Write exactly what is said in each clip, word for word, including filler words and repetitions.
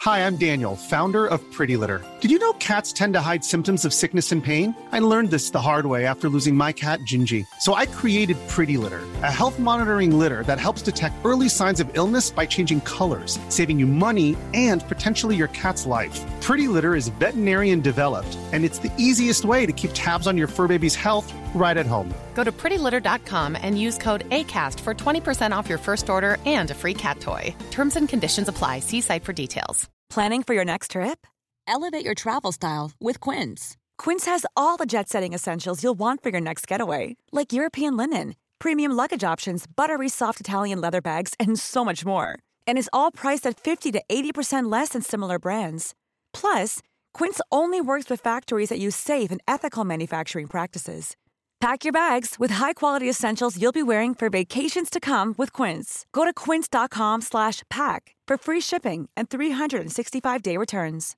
Hi, I'm Daniel, founder of Pretty Litter. Did you know cats tend to hide symptoms of sickness and pain? I learned this the hard way after losing my cat, Gingy. So I created Pretty Litter, a health monitoring litter that helps detect early signs of illness by changing colors, saving you money and potentially your cat's life. Pretty Litter is veterinarian developed, and it's the easiest way to keep tabs on your fur baby's health right at home. Go to pretty litter dot com and use code ACAST for twenty percent off your first order and a free cat toy. Terms and conditions apply. See site for details. Planning for your next trip? Elevate your travel style with Quince. Quince has all the jet-setting essentials you'll want for your next getaway, like European linen, premium luggage options, buttery soft Italian leather bags, and so much more. And is all priced at fifty to eighty percent less than similar brands. Plus, Quince only works with factories that use safe and ethical manufacturing practices. Pack your bags with high-quality essentials you'll be wearing for vacations to come with Quince. Go to quince.com slash pack for free shipping and three sixty-five day returns.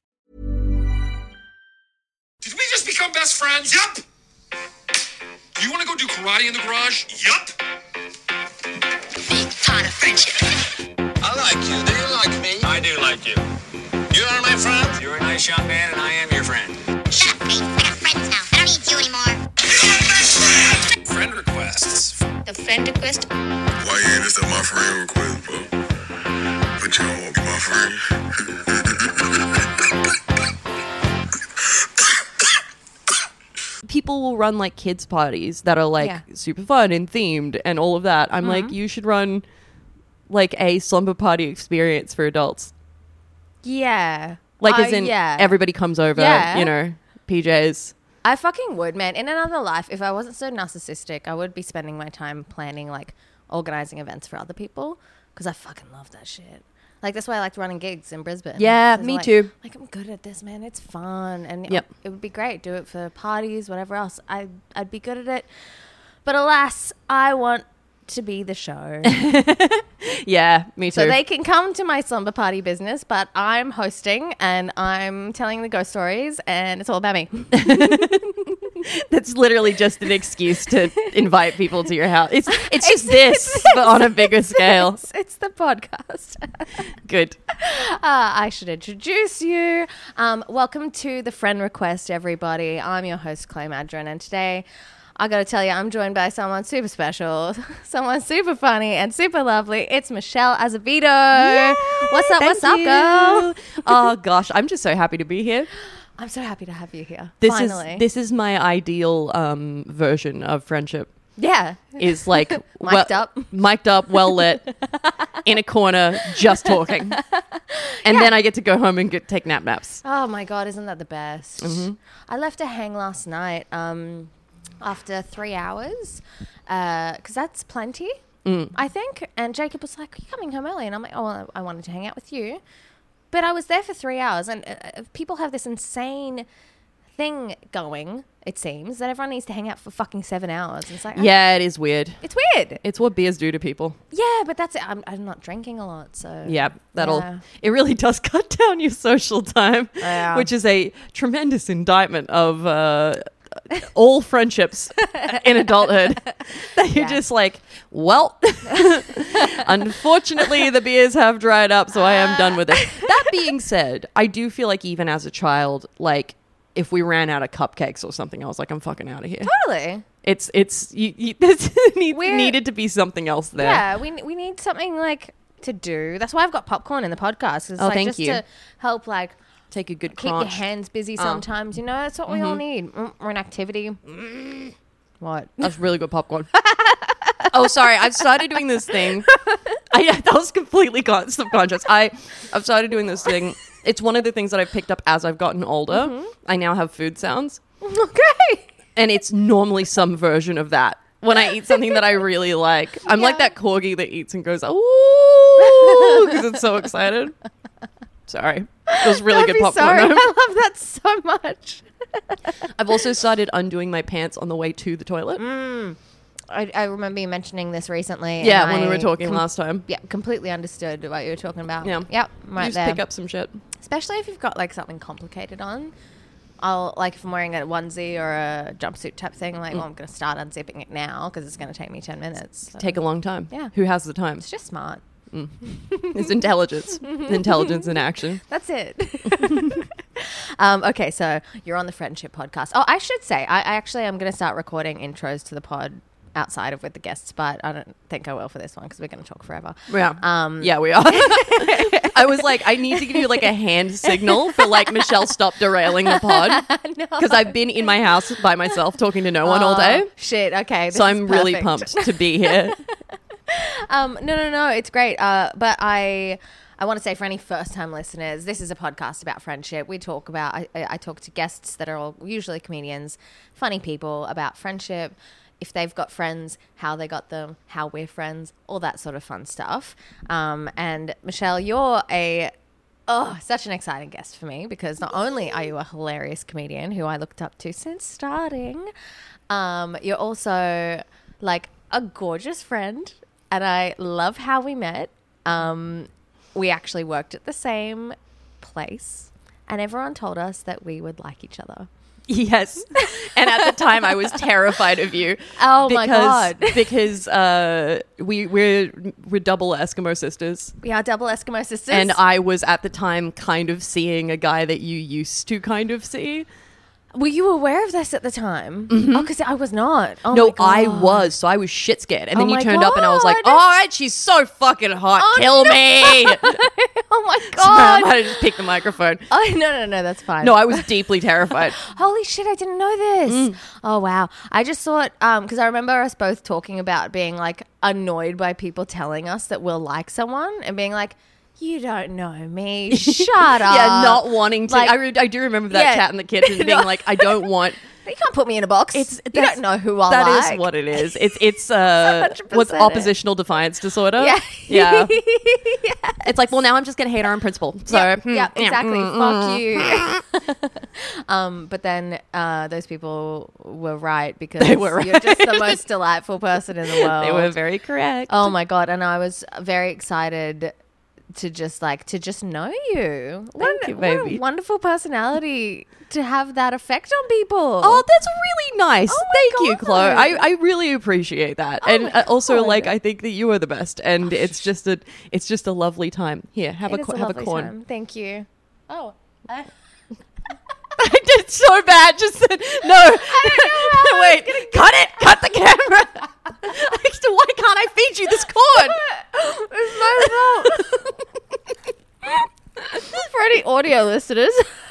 Did we just become best friends? Yup! You want to go do karate in the garage? Yup! Big pot of friendship. I like you. Do you like me? I do like you. You are my friend? You're a nice young man, and I am your friend. Shut up, mate. I got friends now. I don't need you anymore. You're my best friend! Friend requests. The friend request? Why you ain't accept my friend request, bro? But you don't want to be my friend. People will run like kids parties that are like Yeah. super fun and themed and all of that. I'm like, you should run like a slumber party experience for adults. Yeah. Like Uh, as in yeah. everybody comes over, Yeah. you know, P Js. I fucking would, man. In another life, if I wasn't so narcissistic, I would be spending my time planning, like, organizing events for other people because I fucking love that shit. Like, that's why I liked running gigs in Brisbane. Yeah, 'Cause, me like, too. Like, I'm good at this, man. It's fun. And Yep. it would be great. Do it for parties, whatever else. I, I'd be good at it. But alas, I want to be the show. Yeah, me too. So they can come to my slumber party business, but I'm hosting and I'm telling the ghost stories and it's all about me. That's literally just an excuse to invite people to your house. It's it's just It's- this, but on a bigger scale. It's, it's the podcast. Good. Uh, I should introduce you. Um, welcome to the Friend Request, everybody. I'm your host, Clay Madron, and today I got to tell you, I'm joined by someone super special, someone super funny and super lovely. It's Michelle Azevedo. Yay! What's up? Thank What's up, you. girl? Oh gosh, I'm just so happy to be here. I'm so happy to have you here. This Finally. is this is my ideal um, version of friendship. yeah. Is like Mic'd up. mic'd up, well lit, in a corner, just talking, and then I get to go home and get take nap naps. Oh my God, isn't that the best? Mm-hmm. I left a hang last night um, after three hours because that's plenty, Mm. I think. And Jacob was like, "Are you coming home early?" And I'm like, "Oh, well, I wanted to hang out with you." But I was there for three hours and uh, people have this insane thing going, it seems, that everyone needs to hang out for fucking seven hours. And it's like, Yeah, it is weird. it's weird. It's what beers do to people. Yeah, but that's it. I'm, I'm not drinking a lot, so. Yeah, that'll. Yeah. It really does cut down your social time, Yeah. which is a tremendous indictment of uh, all friendships in adulthood. That you're Yeah. just like, well, unfortunately, the beers have dried up, so I am done with it. That being said, I do feel like even as a child, like if we ran out of cupcakes or something, I was like, I'm fucking out of here. Totally. It's it's you, you, this need, We're- needed to be something else there. Yeah, we we need something like to do. That's why I've got popcorn in the podcast. 'Cause It's Oh, like thank just you. to help like Take a good keep crunch. your hands busy Oh. sometimes. You know, that's what we all Mhm. need. Mm, We're an activity. What? That's really good popcorn. Oh, sorry. I've started doing this thing. I, yeah, that was completely con- subconscious. I, I've started doing this thing. It's one of the things that I've picked up as I've gotten older. Mm-hmm. I now have food sounds. Okay. And it's normally some version of that. When I eat something that I really like. I'm like Yeah. that corgi that eats and goes, ooh, because it's so excited. Sorry. It was really Don't good be popcorn. sorry. though. I love that so much. I've also started undoing my pants on the way to the toilet. I, I remember you mentioning this recently. Yeah, and when we I were talking com- last time. Yeah, completely understood what you were talking about. Yeah. Yep, You right just there. pick up some shit. Especially if you've got like something complicated on. I'll like if I'm wearing a onesie or a jumpsuit type thing, I'm like, well, I'm going to start unzipping it now because it's going to take me ten minutes. So Take a long time. Yeah. Who has the time? it's just smart. Mm. It's intelligence. Intelligence in action. That's it. um, okay, so you're on the Friendship Podcast. Oh, I should say, I, I actually am going to start recording intros to the pod outside of with the guests, but I don't think I will for this one because we're going to talk forever. Yeah. Um, yeah, we are. I was like, I need to give you like a hand signal for like, Michelle, stop derailing the pod. Because no. I've been in my house by myself talking to no one oh, all day. Shit, okay. So I'm really pumped to be here. um, no, no, no, it's great. Uh, but I... I want to say for any first-time listeners, this is a podcast about friendship. We talk about, I, I talk to guests that are all usually comedians, funny people about friendship, if they've got friends, how they got them, how we're friends, all that sort of fun stuff. Um, and Michelle, you're a, oh, such an exciting guest for me because not only are you a hilarious comedian who I looked up to since starting, um, you're also like a gorgeous friend and I love how we met. Um We actually worked at the same place and everyone told us that we would like each other. Yes. And at the time I was terrified of you. Oh because, my God. Because uh, we, we're, we're double Eskimo sisters. We are double Eskimo sisters. And I was at the time kind of seeing a guy that you used to kind of see. Were you aware of this at the time? Mm-hmm. Oh, because I was not. Oh no, my God. I was. So I was shit scared. And oh then you turned God. up and I was like, all right, she's so fucking hot. Oh, Kill no. me. Oh my God. Sorry, I might have just picked the microphone. Oh, no, no, no, that's fine. No, I was deeply terrified. Holy shit, I didn't know this. Mm. Oh, wow. I just thought, um, because I remember us both talking about being like annoyed by people telling us that we'll like someone and being like, you don't know me. Shut up. Yeah, not wanting to. Like, I, re- I do remember that yeah. chat in the kitchen being No. like, I don't want. You can't put me in a box. It's you don't know who I That like. is what it is. It's it's uh what's it. oppositional defiance disorder. Yeah. Yeah. Yes. It's like, well, now I'm just gonna hate her on principle. So Yep, hmm, yep, exactly. mm, Fuck you. um, but then uh, those people were right because They were you're just the right. most delightful person in the world. They were very correct. Oh my God. And I was very excited to just like to just know you. Thank what, you, what a baby. wonderful personality to have that effect on people. Oh, that's really nice. Oh my Thank you, God. Chloe. I, I really appreciate that. Oh and my uh, also, God. like, I think that you are the best, and it's just a it's just a lovely time. Here, have It a is co- a have a lovely corn. time. Thank you. Oh. I- I did so bad. Just said no. I don't know how Wait, cut it. Cut the camera. Actually, why can't I feed you this corn? It's my fault. For any audio listeners.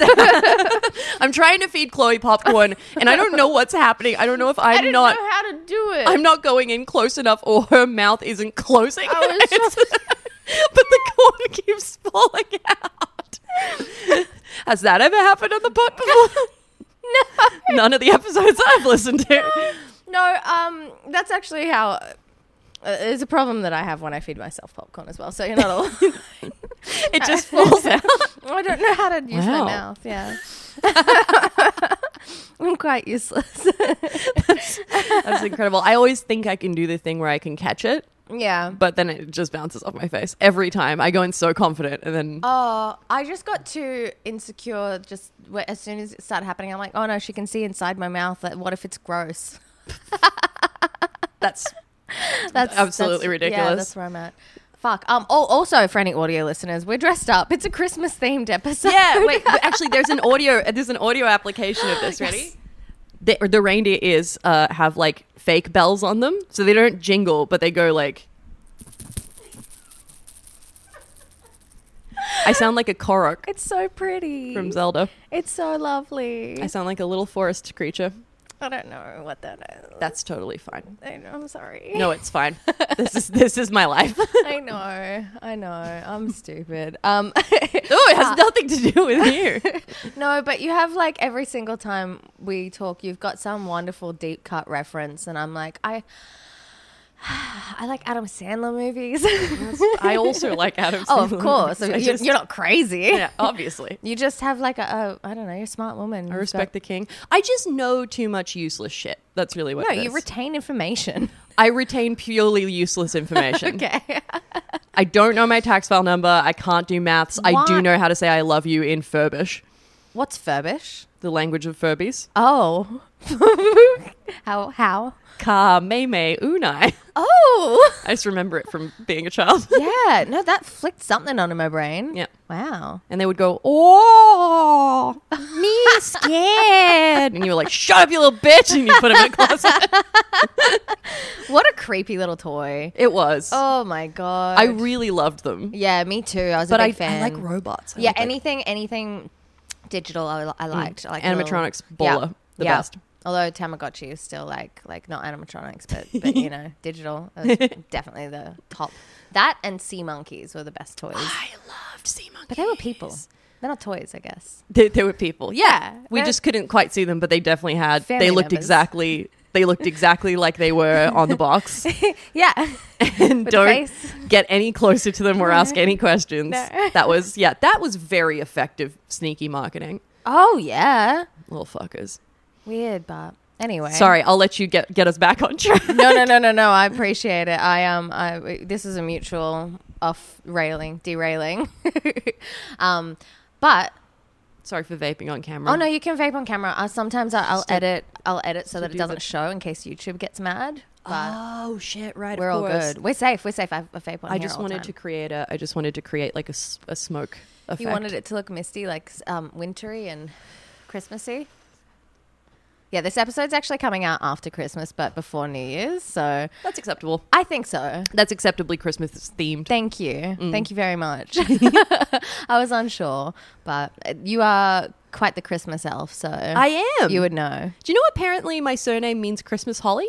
I'm trying to feed Chloe popcorn, and I don't know what's happening. I don't know if I'm I didn't not. know how to do it. I'm not going in close enough, or her mouth isn't closing. I was It's- so- but the corn keeps falling out. Has that ever happened on the pod before? No. None of the episodes I've listened to. No, um, that's actually how. Uh, it's a problem that I have when I feed myself popcorn as well. So you're not all. It just falls out. I don't know how to use Wow. my mouth. Yeah. I'm quite useless. That's, that's incredible. I always think I can do the thing where I can catch it, Yeah. but then it just bounces off my face every time. I go in so confident, and then Oh, I just got too insecure. Just wh- as soon as it started happening, I'm like, oh no, she can see inside my mouth. Like, what if it's gross? that's That's absolutely that's- ridiculous. Yeah, that's where I'm at. Fuck. Um. Oh, also, for any audio listeners, we're dressed up. It's a Christmas themed episode. yeah. Wait, wait, actually, there's an audio. There's an audio application of this. Ready? Yes. The, the reindeer ears uh, have like fake bells on them, so they don't jingle, but they go like. I sound like a Korok It's so pretty. from Zelda. It's so lovely. I sound like a little forest creature. I don't know what that is. That's totally fine. I know, I'm sorry. No, it's fine. This is this is my life. I know. I know. I'm stupid. Um. Oh, it has nothing to do with you. No, but you have like every single time we talk, you've got some wonderful deep cut reference, and I'm like, I, I like Adam Sandler movies. I also like Adam Sandler. Oh, of course. I you're, just- you're not crazy. Yeah, obviously. You just have like a, a I don't know, you're a smart woman. I respect the king. I just know too much useless shit. That's really what No, it you is. retain information. I retain purely useless information. Okay. I don't know my tax file number. I can't do maths. I Why? do know how to say I love you in Furbish. What's Furbish? The language of Furbies. Oh. how? How? Ka me me unai. Oh. I just remember it from being a child. Yeah. No, that flicked something onto my brain. Yeah. Wow. And they would go, oh, me scared. And you were like, shut up, you little bitch. And you put him in a closet. What a creepy little toy. It was. Oh, my God. I really loved them. Yeah, me too. I was But a I, big fan. I like robots. I Yeah, like, like, anything, anything digital I, I liked. I like animatronics, little- baller, Yeah. the Yeah. best. Although Tamagotchi is still like, like not animatronics, but, but you know, digital. It was definitely the top. That and sea monkeys were the best toys. I loved sea monkeys. But they were people. They're not toys, I guess. They, they were people. Yeah. Yeah. We They're- just couldn't quite see them, but they definitely had, Family they looked members. exactly, they looked exactly like they were on the box. Yeah. And With don't face. get any closer to them or ask any questions. No. That was, yeah, that was very effective sneaky marketing. Oh, yeah. Little fuckers. Weird, but anyway. Sorry, I'll let you get get us back on track. No, no, no, no, no. I appreciate it. I um, I this is a mutual off railing, derailing. um, but Sorry for vaping on camera. oh no, you can vape on camera. Uh, sometimes I, I'll Still- edit. I'll edit so that it do doesn't the- show in case YouTube gets mad. But Oh shit! Right, we're of all course. good. We're safe. We're safe. I have a vape on I here just all the wanted to time. create a. I just wanted to create like a, s- a smoke effect. You wanted it to look misty, like um, wintry and Christmassy. Yeah, this episode's actually coming out after Christmas, but before New Year's, so That's acceptable. I think so. That's acceptably Christmas themed. Thank you. Mm. Thank you very much. I was unsure, but you are quite the Christmas elf, so I am. you would know. Do you know apparently my surname means Christmas holly?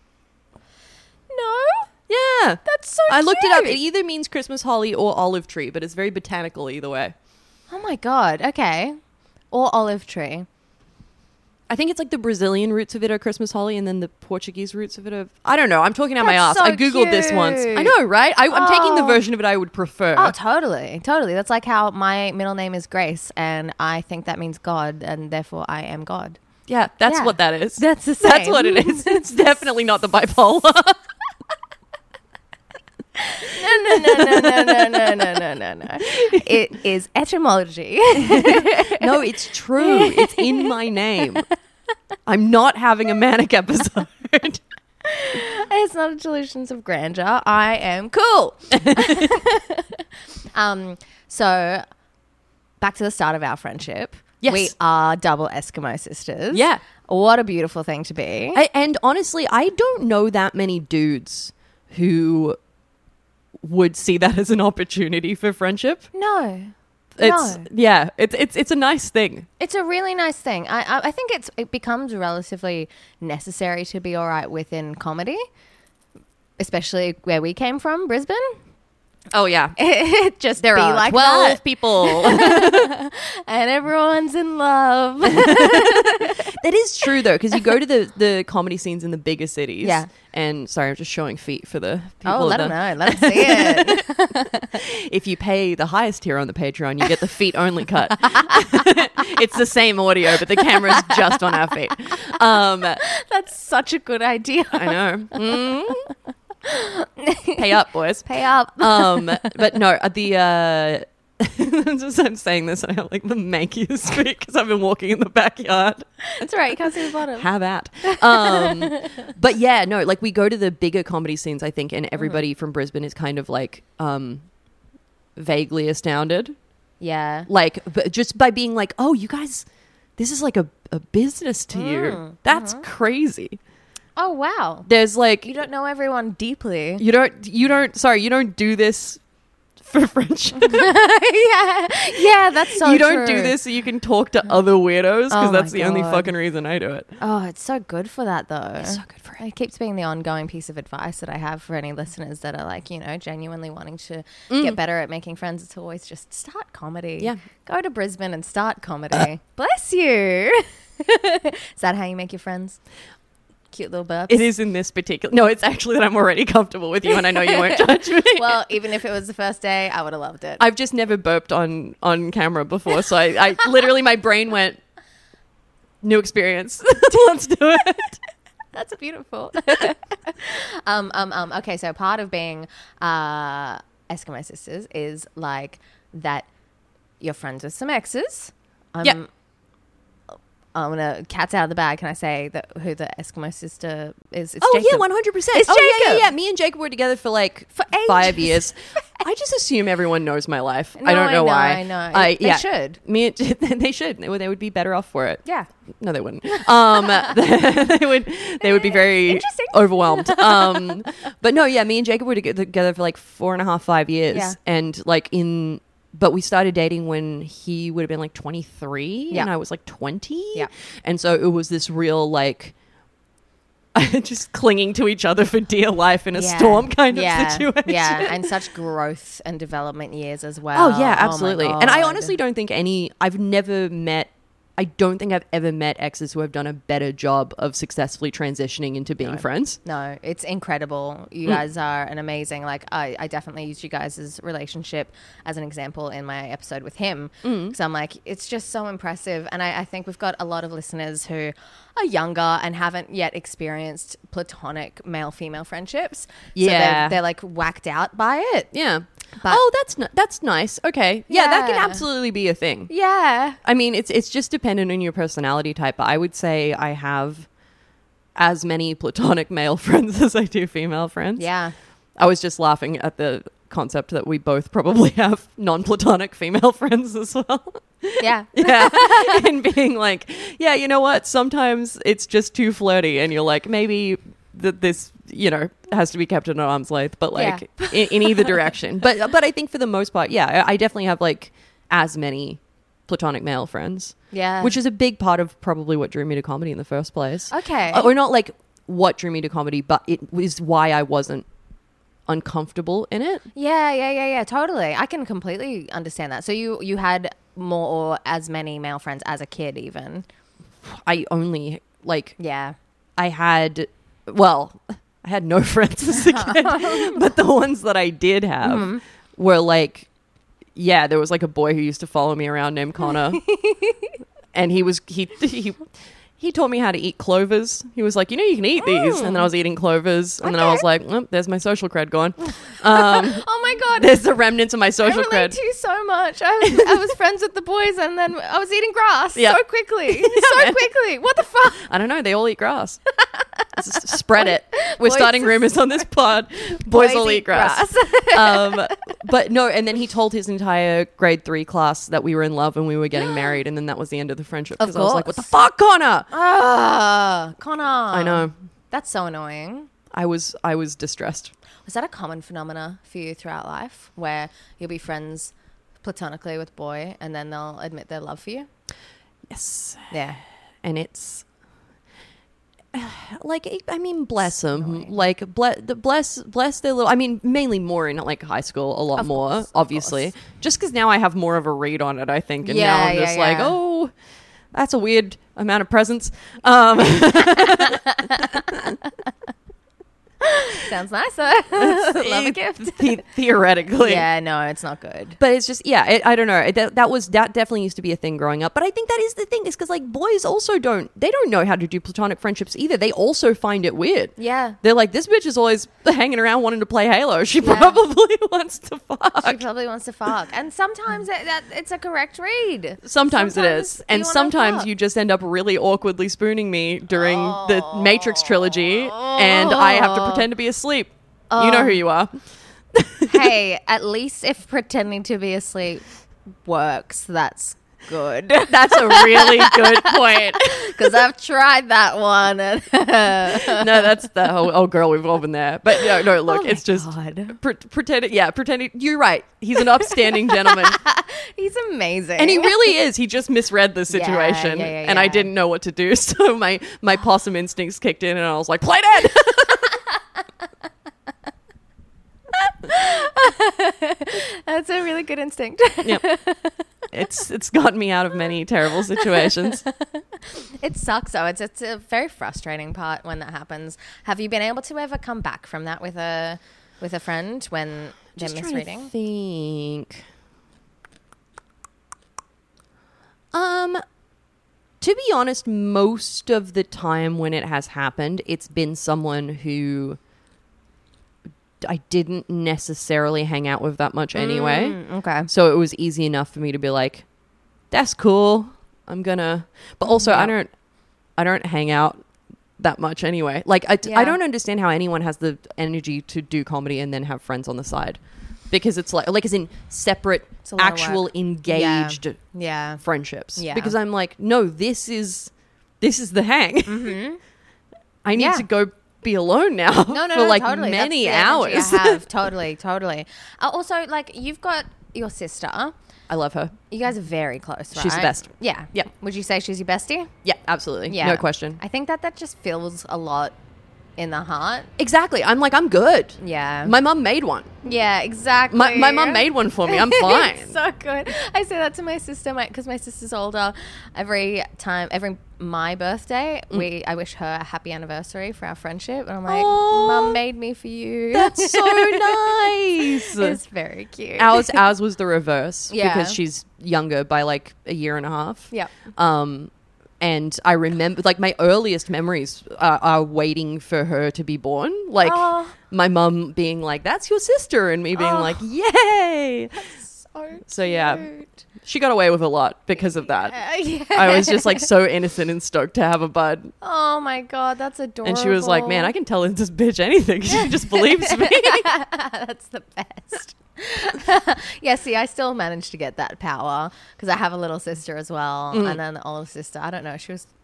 No, Yeah. that's so I looked it up. It cute. either means Christmas holly or olive tree, but it's very botanical either way. Oh my god. Okay, or olive tree. I think it's like the Brazilian roots of it are Christmas holly, and then the Portuguese roots of it are. I don't know. I'm talking out my ass. That's so I googled this once. cute. I know, right? I, I'm taking the Oh. version of it I would prefer. Oh, totally, totally. That's like how my middle name is Grace, and I think that means God, and therefore I am God. yeah, that's Yeah. what that is. That's the That's same. what it is. It's definitely not the bipolar. No, no, no, no, no, no, no, no, no, no, no. It is etymology. No, it's true. It's in my name. I'm not having a manic episode. It's not a delusions of grandeur. I am cool. um. So, back to the start of our friendship. Yes. We are double Eskimo sisters. Yeah. What a beautiful thing to be. I, and honestly, I don't know that many dudes who would see that as an opportunity for friendship. no. It's no. yeah, it's it's it's a nice thing. It's a really nice thing. I, I I think it's it becomes relatively necessary to be all right within comedy, especially where we came from, Brisbane. Oh yeah, Just there be are like twelve that. people. And everyone's in love. That is true though, because you go to the the comedy scenes in the bigger cities. Yeah. And sorry, I'm just showing feet for the people. Oh, let at them the- know. Let them see it. If you pay the highest tier on the Patreon, you get the feet only cut. It's the same audio, but the camera's just on our feet. Um, That's such a good idea. I know. Mm. Pay up, boys. Pay up. Um, but no, uh, the uh, just I'm saying this, and I have like the mankiest feet because I've been walking in the backyard. That's right. You can't see the bottom. Have at. Um, but yeah, no, like we go to the bigger comedy scenes, I think, and everybody from Brisbane is kind of like um, vaguely astounded. Yeah. Like, but just by being like, oh, you guys, this is like a, a business to you. That's crazy. Oh, wow. There's like, You don't know everyone deeply. you don't, you don't, sorry, you don't do this for friendship. yeah. Yeah, that's so you don't true. do this so you can talk to other weirdos because Oh my that's the only God. fucking reason I do it. Oh, it's so good for that, though. It's so good for it. It keeps being the ongoing piece of advice that I have for any listeners that are like, you know, genuinely wanting to get better at making friends. It's always just start comedy. Yeah. Go to Brisbane and start comedy. Bless you. Is that how you make your friends? Cute little burps. It is in this particular. No, it's actually that I'm already comfortable with you, and I know you won't judge me. Well, even if it was the first day, I would have loved it. I've just never burped on on camera before, so I, I literally my brain went new experience. Let's do it. That's beautiful. um, um, um, okay, so part of being uh, Eskimo sisters is like that you're friends with some exes. I'm Yep. I'm gonna cat's out of the bag. Can I say that who the Eskimo sister is? It's Oh Jacob. yeah, one hundred percent. It's Oh yeah, yeah, Jacob. yeah. Me and Jacob were together for like For five ages. years. I just assume everyone knows my life. No, I don't know I know, why. I know. I, They yeah, should. Me, and, they should. They would, they would be better off for it. Yeah. No, they wouldn't. Um, they would. They would be very Interesting. overwhelmed. Um, but no, yeah. Me and Jacob were toge- together for like four and a half, five years, Yeah. and like in. But we started dating when he would have been like twenty-three Yeah. and I was like twenty. Yeah. And so it was this real like just clinging to each other for dear life in a Yeah. storm kind yeah. of situation. Yeah, and such growth and development years as well. Oh yeah, my absolutely. and I God. honestly don't think any I've never met I don't think I've ever met exes who have done a better job of successfully transitioning into being friends. No, it's incredible. You Mm. guys are an amazing, like, I, I definitely used you guys' relationship as an example in my episode with him. Mm. Because I'm like, it's just so impressive. And I, I think we've got a lot of listeners who are younger and haven't yet experienced platonic male-female friendships. So Yeah. they're, they're like whacked out by it. Yeah. But- oh, that's n- that's nice. Okay. Yeah, that can Yeah. absolutely be a thing. Yeah. I mean, it's it's just dependent on your personality type. But I would say I have as many platonic male friends as I do female friends. Yeah. I was just laughing at the concept that we both probably have non-platonic female friends as well. Yeah. Yeah. And being like, yeah, you know what? Sometimes it's just too flirty and you're like, maybe that this, you know, has to be kept at an arm's length, but like Yeah. in, in either direction. But but I think for the most part, yeah, I I definitely have like as many platonic male friends. Yeah. Which is a big part of probably what drew me to comedy in the first place. Okay. Uh, Or not like what drew me to comedy, but it was why I wasn't uncomfortable in it. Yeah, yeah, yeah, yeah, totally. I can completely understand that. So you you had more or as many male friends as a kid even. I only like Yeah. I had, well, I had no friends as a kid, but the ones that I did have Mm-hmm. were like, yeah, there was like a boy who used to follow me around named Connor, and he was he he he taught me how to eat clovers. He was like, you know, you can eat these, and then I was eating clovers, and then I Okay. was like, well, there's my social cred gone. Um, Oh my god. there's the remnants of my I social relate cred. to you so much. I was, I was friends with the boys and then I was eating grass Yeah. so quickly. so man. quickly. What the fuck? I don't know. They all eat grass. S- Spread it. We're Boys- starting rumors on this pod. Boys, Boys all eat eat grass. um, but no, and then he told his entire grade three class that we were in love and we were getting married, and then that was the end of the friendship. Of Because I was like, course. "What the fuck, Connor?" Ah, Connor. I know. That's so annoying. I was, I was distressed. Was that a common phenomena for you throughout life where you'll be friends platonically with a boy and then they'll admit their love for you? Yes, Yeah. and it's like I mean, bless them. Like bless, bless, bless their little. I mean, mainly more in like high school, a lot Of more, course, of obviously. course. Just because now I have more of a read on it, I think, and now Yeah, I'm yeah, just like, yeah. oh, that's a weird amount of presents. Um, Sounds nicer. Love a gift. the- theoretically, Yeah, no, it's not good. But it's just, yeah, it, I don't know. It, that, that was, that definitely used to be a thing growing up. But I think that is the thing, is because like boys also don't, they don't know how to do platonic friendships either. They also find it weird. Yeah. They're like, this bitch is always hanging around wanting to play Halo. She Yeah. probably wants to fuck. She probably wants to fuck. And sometimes it, that, it's a correct read. Sometimes, it is. you And wanna sometimes fuck. you just end up really awkwardly spooning me during the Matrix trilogy and I have to pretend to be asleep. You know who you are. Hey, at least if pretending to be asleep works, that's good. That's a really good point. Because I've tried that one. And No, that's the oh, oh girl, we've all been there. But no, no, look, Oh my it's just God. pre- pretending. Yeah, pretending. You're right. He's an upstanding gentleman, He's amazing. and he really is. He just misread the situation, yeah, yeah, and I yeah. didn't know what to do. So my my possum instincts kicked in, and I was like, "Play dead." That's a really good instinct. Yep. It's it's gotten me out of many terrible situations. It sucks though. It's it's a very frustrating part when that happens. Have you been able to ever come back from that with a with a friend when they're Just trying to misreading? think. Um, to be honest, most of the time when it has happened, it's been someone who I didn't necessarily hang out with that much anyway. Mm, okay. So it was easy enough for me to be like, that's cool. I'm gonna. But also, Yeah. I don't. I don't hang out that much anyway. Like, I, Yeah. I don't understand how anyone has the energy to do comedy and then have friends on the side, because it's like, like as in separate, a lot of actual work. engaged Yeah. friendships. Yeah. Because I'm like, no, this is this is the hang. Mm-hmm. I need Yeah. to go be alone now No, no, for no, like totally. many That's the energy hours. I have. Totally, totally. Uh, also, like, you've got your sister. I love her. You guys are very close, right? She's the best. Yeah. Yeah. Would you say she's your bestie? Yeah, absolutely. Yeah. No question. I think that that just feels a lot in the heart. Exactly. I'm like, I'm good. Yeah. My mum made one. Yeah, exactly. My, my mum made one for me. I'm fine. It's so good. I say that to my sister because my, my sister's older. Every time, every my birthday, Mm. we I wish her a happy anniversary for our friendship, and I'm like, Aw. Mum made me for you. That's so nice. It's very cute. ours ours was the reverse, Yeah. because she's younger by like a year and a half. Yep. Um, and I remember, like, my earliest memories are, are waiting for her to be born. Like, Aw. my mum being like, "That's your sister," and me being Aw. like, "Yay!" So, So yeah, cute. she got away with a lot because of that. Uh, yeah. I was just like so innocent and stoked to have a bud. Oh my god, that's adorable. And she was like, "Man, I can tell this bitch anything. She just believes me." That's the best. Yeah, see, I still managed to get that power because I have a little sister as well, Mm. and then the older sister. I don't know. She was.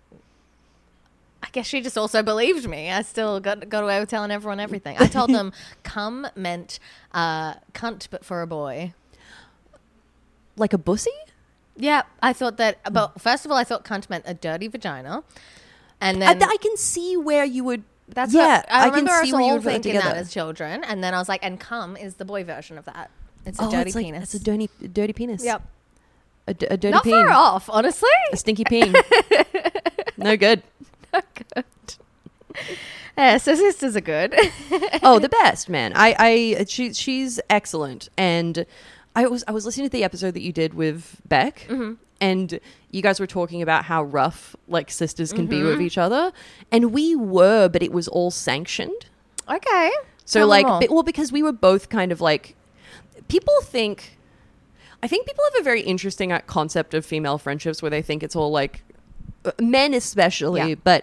I guess she just also believed me. I still got got away with telling everyone everything. I told them "cum" meant uh, cunt, but for a boy. Like a bussy? Yeah, I thought that. But first of all, I thought "cunt" meant a dirty vagina, and I, then I can see where you would. That's yeah, what, I, I remember can us see where you all would put it thinking that together. as children, and then I was like, and "cum" is the boy version of that. It's a Oh, dirty it's like, penis. it's a dirty, dirty penis. Yep. A, d- a dirty Not peen. far off, honestly. A stinky peen. No good. Good. Yeah, so sisters are good. Oh, the best, man. I, I, she, she's excellent. And I was, I was listening to the episode that you did with Beck, Mm-hmm. and you guys were talking about how rough like sisters can be Mm-hmm. with each other, and we were, but it was all sanctioned. Okay. So Tell me like, more. be- well, because we were both kind of like, people think, I think people have a very interesting uh, concept of female friendships where they think it's all like, uh, men especially, Yeah. but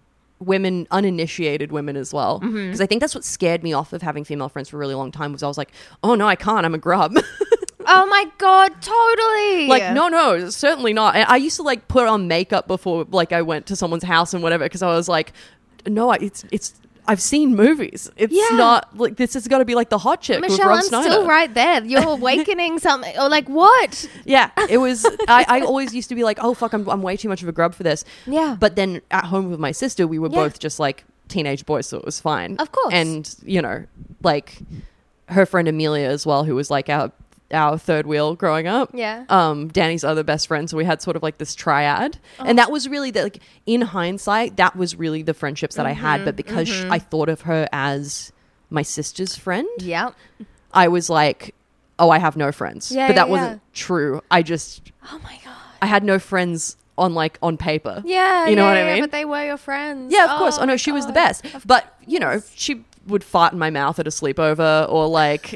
women, uninitiated women as well. Because Mm-hmm. I think that's what scared me off of having female friends for a really long time, was I was like, oh no, I can't, I'm a grub. Oh my god, totally. Like, no, no, certainly not. I, I used to like put on makeup before like I went to someone's house and whatever, because I was like, no, I- it's, it's, I've seen movies. It's Yeah. not like, this has got to be like the hot chick with Michelle, Rob I'm Schneider. still right there. You're awakening something. Or like, what? Yeah, it was. I, I always used to be like, oh fuck, I'm, I'm way too much of a grub for this. Yeah. But then at home with my sister, we were Yeah. both just like teenage boys, so it was fine. Of course. And you know, like her friend Amelia as well, who was like our our third wheel growing up. Yeah. Um, Danny's other best friend. So we had sort of like this triad, and that was really the, like in hindsight, that was really the friendships that I Mm-hmm, had. But because sh I thought of her as my sister's friend, Yep. I was like, oh, I have no friends. Yeah, but that yeah, wasn't true. I just, Oh my god. I had no friends on like on paper. Yeah. You know yeah, what yeah, I mean? But they were your friends. Yeah, of course. Oh Oh no, my she was the God. best. But, you know, she would fart in my mouth at a sleepover, or like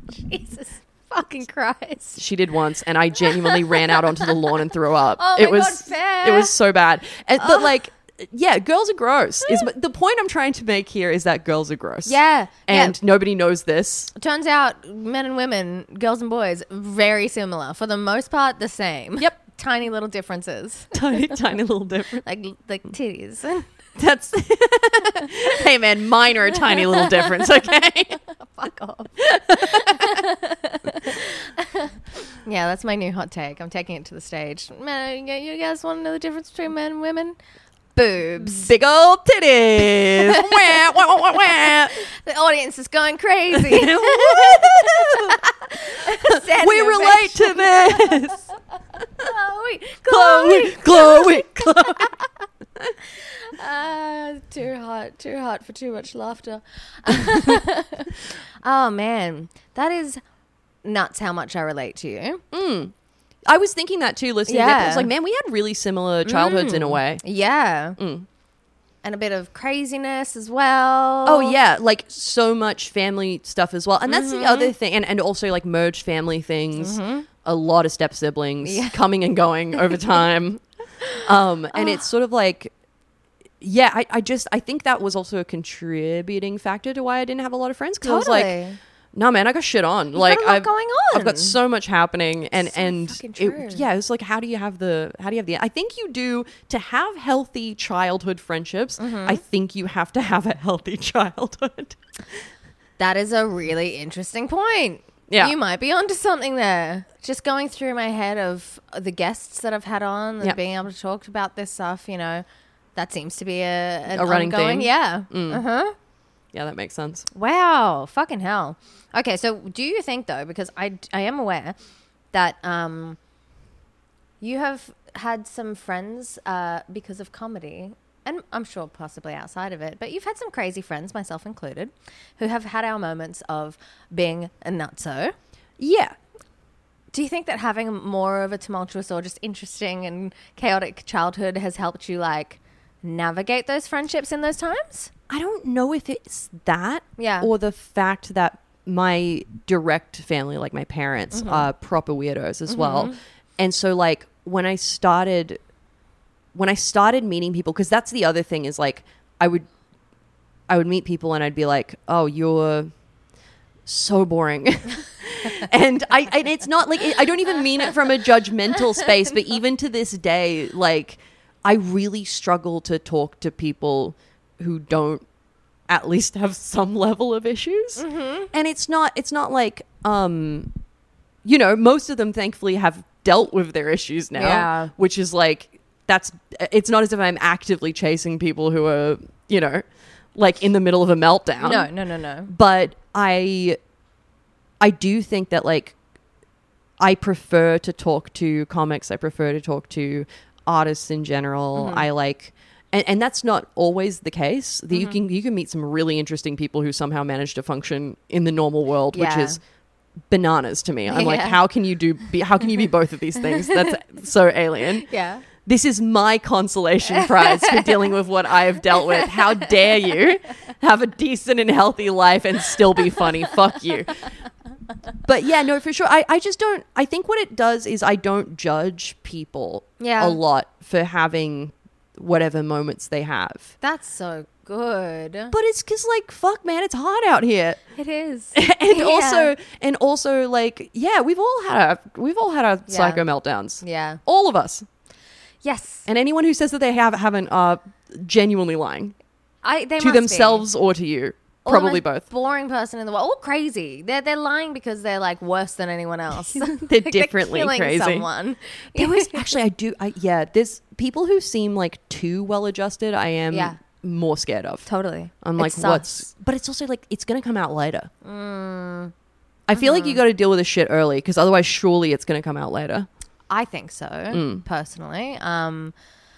Jesus fucking Christ. she did once, and I genuinely ran out onto the lawn and threw up. Oh it my was God, fair. it was so bad. And but like yeah, girls are gross. Is the point I'm trying to make here is that girls are gross. Yeah. And yeah. nobody knows this. Turns out men and women, girls and boys, very similar. For the most part, the same. Yep. Tiny little differences. Tiny, tiny little difference. like like titties. That's hey man, mine are a tiny little difference, okay? Fuck off. Yeah, that's my new hot take. I'm taking it to the stage. Man, you you guys want to know the difference between men and women? Boobs. Big old titties. Wah, wah, wah, wah. The audience is going crazy. Standing We relate to this. Chloe, Chloe, Chloe. Chloe, Chloe. Ah, too hot, too hot for too much laughter. Oh man, that is nuts. How much I relate to you. I was thinking that too, listening to Yeah. that. I was like, man, we had really similar childhoods in a way. Yeah, Mm. and a bit of craziness as well. Oh yeah, like so much family stuff as well. And that's Mm-hmm. the other thing. And, and also like merged family things. a lot of step siblings Yeah. coming and going over time. Um, and it's sort of like, yeah, I, I just, I think that was also a contributing factor to why I didn't have a lot of friends. Because I was Totally. like, no, man, I got shit on. got like, a lot I've going I've on. got so much happening, and So and fucking it, true. yeah, it's like, how do you have the, how do you have the? I think you do to have healthy childhood friendships. Mm-hmm. I think you have to have a healthy childhood. That is a really interesting point. Yeah. You might be onto something there. Just going through my head of the guests that I've had on and Yeah. being able to talk about this stuff, you know, that seems to be a, an A running ongoing, theme? Yeah. Mm. Uh-huh. Yeah, that makes sense. Wow. Fucking hell. Okay, so do you think, though, because I, I am aware that um, you have had some friends uh, because of comedy, and I'm sure possibly outside of it, but you've had some crazy friends, myself included, who have had our moments of being a nutso. Yeah. Do you think that having more of a tumultuous or just interesting and chaotic childhood has helped you, like, navigate those friendships in those times? I don't know if it's that, Yeah. or the fact that my direct family, like my parents, Mm-hmm. are proper weirdos as well. And so, like, when I started, when I started meeting people, because that's the other thing is, like, I would, I would meet people and I'd be like, oh, you're so boring. and I, and it's not like, I don't even mean it from a judgmental space, but even to this day, like, I really struggle to talk to people who don't at least have some level of issues. Mm-hmm. And it's not, it's not like, um, you know, most of them thankfully have dealt with their issues now, Yeah. which is like, that's, it's not as if I'm actively chasing people who are, you know, like in the middle of a meltdown. No, no, no, no. But I, I do think that, like, I prefer to talk to comics. I prefer to talk to artists in general. Mm-hmm. I like, and, and that's not always the case. The, Mm-hmm. You can you can meet some really interesting people who somehow manage to function in the normal world, which Yeah. is bananas to me. I'm like, Yeah. how can you do? Be, how can you be both of these things? That's so alien. Yeah. This is my consolation prize for dealing with what I have dealt with. How dare you have a decent and healthy life and still be funny? Fuck you. But yeah, no, for sure. I, I just don't, I think what it does is I don't judge people Yeah. a lot for having whatever moments they have. That's so good. But it's because, like, fuck, man, it's hard out here. It is. and Yeah. also, and also, like, yeah, we've all had our, we've all had our Yeah. psycho meltdowns. Yeah. All of us. Yes. And anyone who says that they have haven't are genuinely lying I they to must be. themselves or to you. Or the Probably most both. Boring person in the world. All crazy. They're they're lying because they're like worse than anyone else. They're Like, differently killing crazy. Someone. There was actually, I do, I, yeah. There's people who seem like too well adjusted. I am Yeah. more scared of. Totally. I'm like, It's what's? sus. But it's also like it's gonna come out later. Mm. I feel Mm-hmm. like you got to deal with this shit early because otherwise, surely it's gonna come out later. I think so. Mm. Personally. Um.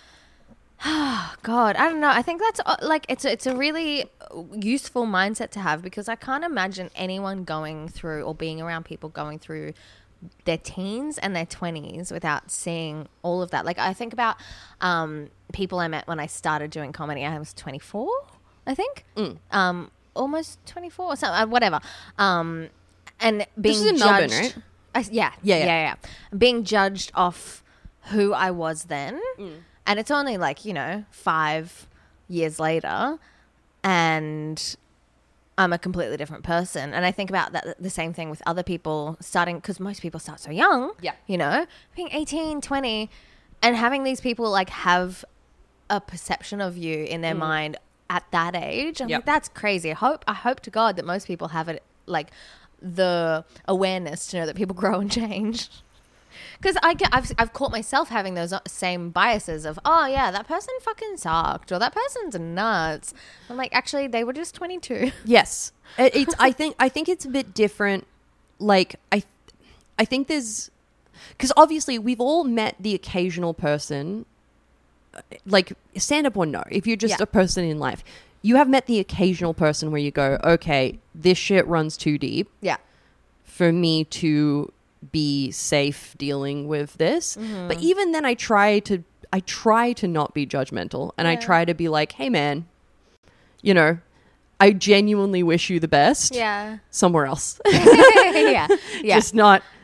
God, I don't know. I think that's uh, like it's a, it's a really useful mindset to have because I can't imagine anyone going through or being around people going through their teens and their twenties without seeing all of that. Like I think about um, people I met when I started doing comedy. I was twenty-four, I think, Mm. um, almost twenty-four or something, uh, whatever. Um, and being is in judged, Melbourne, right? I, yeah, Yeah, yeah, yeah. yeah, yeah. Being judged off who I was then. Mm. And it's only like, you know, five years later and I'm a completely different person. And I think about that the same thing with other people starting, because most people start so young, Yeah. you know, being eighteen, twenty and having these people like have a perception of you in their mind at that age. I'm Yep. like, that's crazy. I hope, I hope to God that most people have it like the awareness to know that people grow and change. Because I get, I've, I've caught myself having those same biases of, oh yeah, that person fucking sucked or that person's nuts. I'm like, actually, they were just twenty-two. Yes, it, it's. I think. I think it's a bit different. Like I, I think there's, because obviously we've all met the occasional person, like stand up or no. If you're just Yeah. a person in life, you have met the occasional person where you go, okay, this shit runs too deep Yeah. for me to be safe dealing with this. Mm-hmm. But even then I try to I try to not be judgmental and I try to be like, hey man, you know, I genuinely wish you the best Yeah. somewhere else. yeah. Yeah. Just not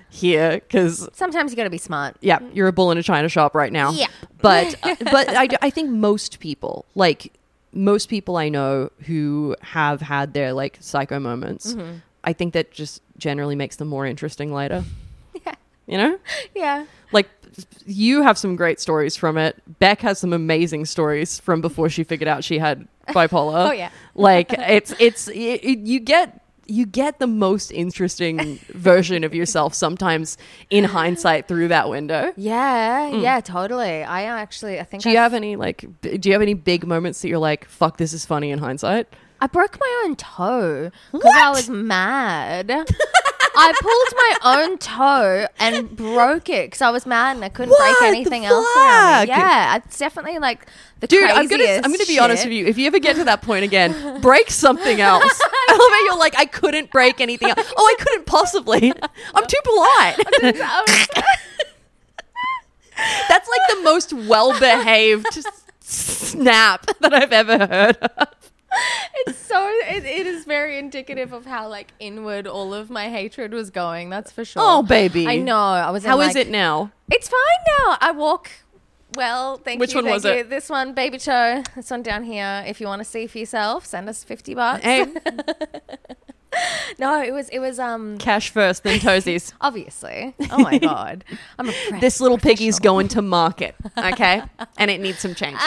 here because Sometimes you got to be smart. yeah, you're a bull in a china shop right now. Yeah. But uh, but I, I think most people, like most people I know who have had their like psycho moments, Mm-hmm. I think that just generally makes them more interesting later. Yeah. You know? Yeah. Like you have some great stories from it. Beck has some amazing stories from before she figured out she had bipolar. Oh, yeah. Like it's it's it, it, you get you get the most interesting version of yourself sometimes in hindsight through that window. Yeah, yeah, totally. I actually, I think Mm. Do you I've- have any like b- do you have any big moments that you're like, fuck, this is funny in hindsight? I broke my own toe because I was mad. I pulled my own toe and broke it because I was mad and I couldn't What break the anything else around me. fuck? Yeah, it's definitely like the Dude, craziest I'm gonna I'm gonna be shit. honest with you. If you ever get to that point again, break something else. I love how you're like, I couldn't break anything else. Oh, I couldn't possibly. I'm too polite. That's like the most well-behaved snap that I've ever heard of. It's so it, it is very indicative of how like inward all of my hatred was going. That's for sure. Oh, baby. I know. I was. in, How is like- it now? It's fine now. I walk well. Thank Which you. one thank was you. it? This one, baby toe. This one down here. If you want to see for yourself, send us fifty bucks. Hey, No, it was it was um cash first, then toesies. obviously. Oh my god, I'm a pre- This little piggy's going to market, okay? And it needs some change.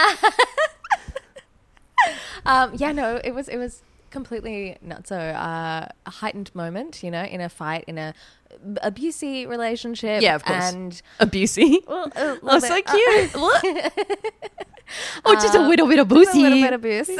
Um, yeah, no, it was it was completely not so uh, a heightened moment, you know, in a fight, in a abusive relationship. Yeah, of course. And Abusey. well, a little Oh, so bit- cute. Look. Oh, just a little bit of a boozy. little bit of abuse.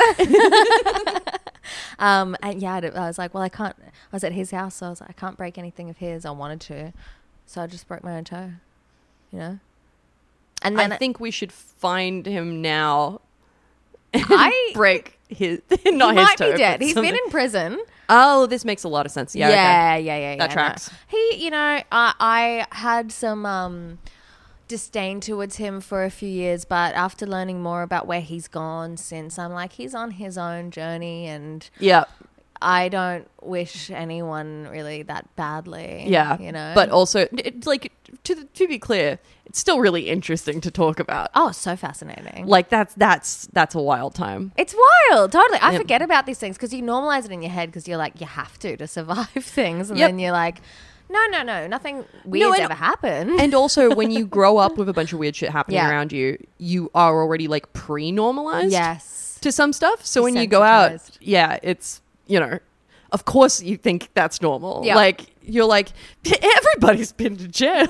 um, and yeah, I was like, well, I can't. I was at his house, so I was like, I can't break anything of his. I wanted to, so I just broke my own toe. You know. And then I think we should find him now. and I- break his he not his might toe, be dead. but He's been something. in prison. Oh, this makes a lot of sense. Yeah, okay. yeah, yeah, yeah, yeah. That no. tracks. He, you know, I, I had some um, disdain towards him for a few years, but after learning more about where he's gone since, I'm like, he's on his own journey, and Yeah. I don't wish anyone really that badly. Yeah. you know. But also, it's like, to, the, to be clear, it's still really interesting to talk about. oh, so fascinating. Like, that's that's that's a wild time. It's wild, totally. I Yep. forget about these things because you normalize it in your head because you're like, you have to to survive things, and Yep. then you're like, no, no, no, nothing weird's and- ever happened. And also, when you grow up with a bunch of weird shit happening Yeah. around you, you are already like pre-normalized yes. to some stuff. So when you go out, Desensitized. yeah, it's, you know, of course you think that's normal. Yeah. Like, you're like, everybody's been to jail.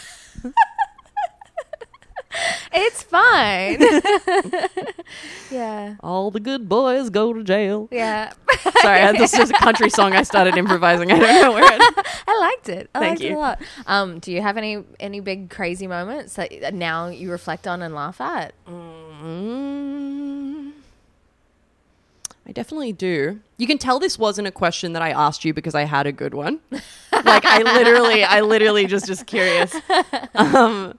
It's fine. yeah. All the good boys go to jail. Yeah. Sorry, this is a country song I started improvising. I don't know where it I liked it. I Thank liked it you. a lot. Um, do you have any any big crazy moments that now you reflect on and laugh at? Mm, I definitely do. You can tell this wasn't a question that I asked you because I had a good one. Like I literally, I literally just just curious. Um,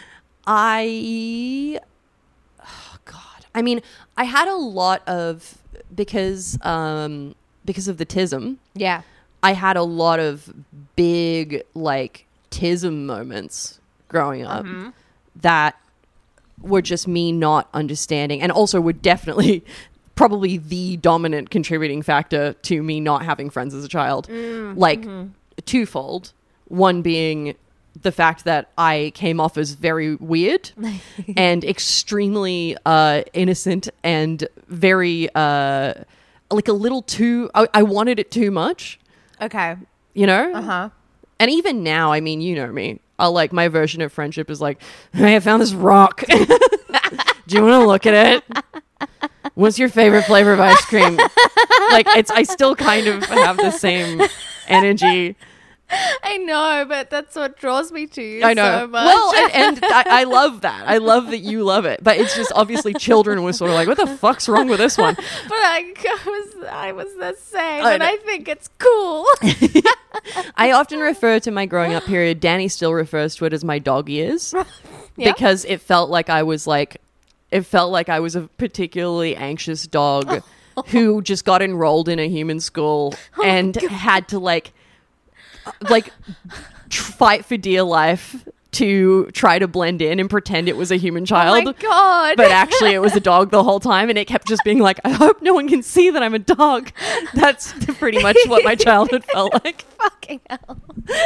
I, oh God, I mean, I had a lot of because um because of the tism. Yeah. I had a lot of big like tism moments growing up that were just me not understanding, and also were definitely probably the dominant contributing factor to me not having friends as a child. Like twofold. One being the fact that I came off as very weird and extremely uh, innocent and very uh, like a little too. I, I wanted it too much. Okay. You know? Uh-huh. And even now, I mean, you know me. I'll like my version of friendship is like, hey, I found this rock. Do you want to look at it? What's your favorite flavor of ice cream? Like, it's I still kind of have the same energy. I know, but that's what draws me to you I know. so much. Well, and, and I, I love that. I love that you love it. But it's just obviously children were sort of like, what the fuck's wrong with this one? but I, I was I was the same, I and know. I think it's cool. I often refer to my growing up period. Danny still refers to it as my dog years Yeah. because it felt like I was like, it felt like I was a particularly anxious dog who just got enrolled in a human school and had to like, like tr- fight for dear life to try to blend in and pretend it was a human child. Oh my God. But actually it was a dog the whole time, and it kept just being like, I hope no one can see that I'm a dog. That's pretty much what my childhood felt like. Fucking hell.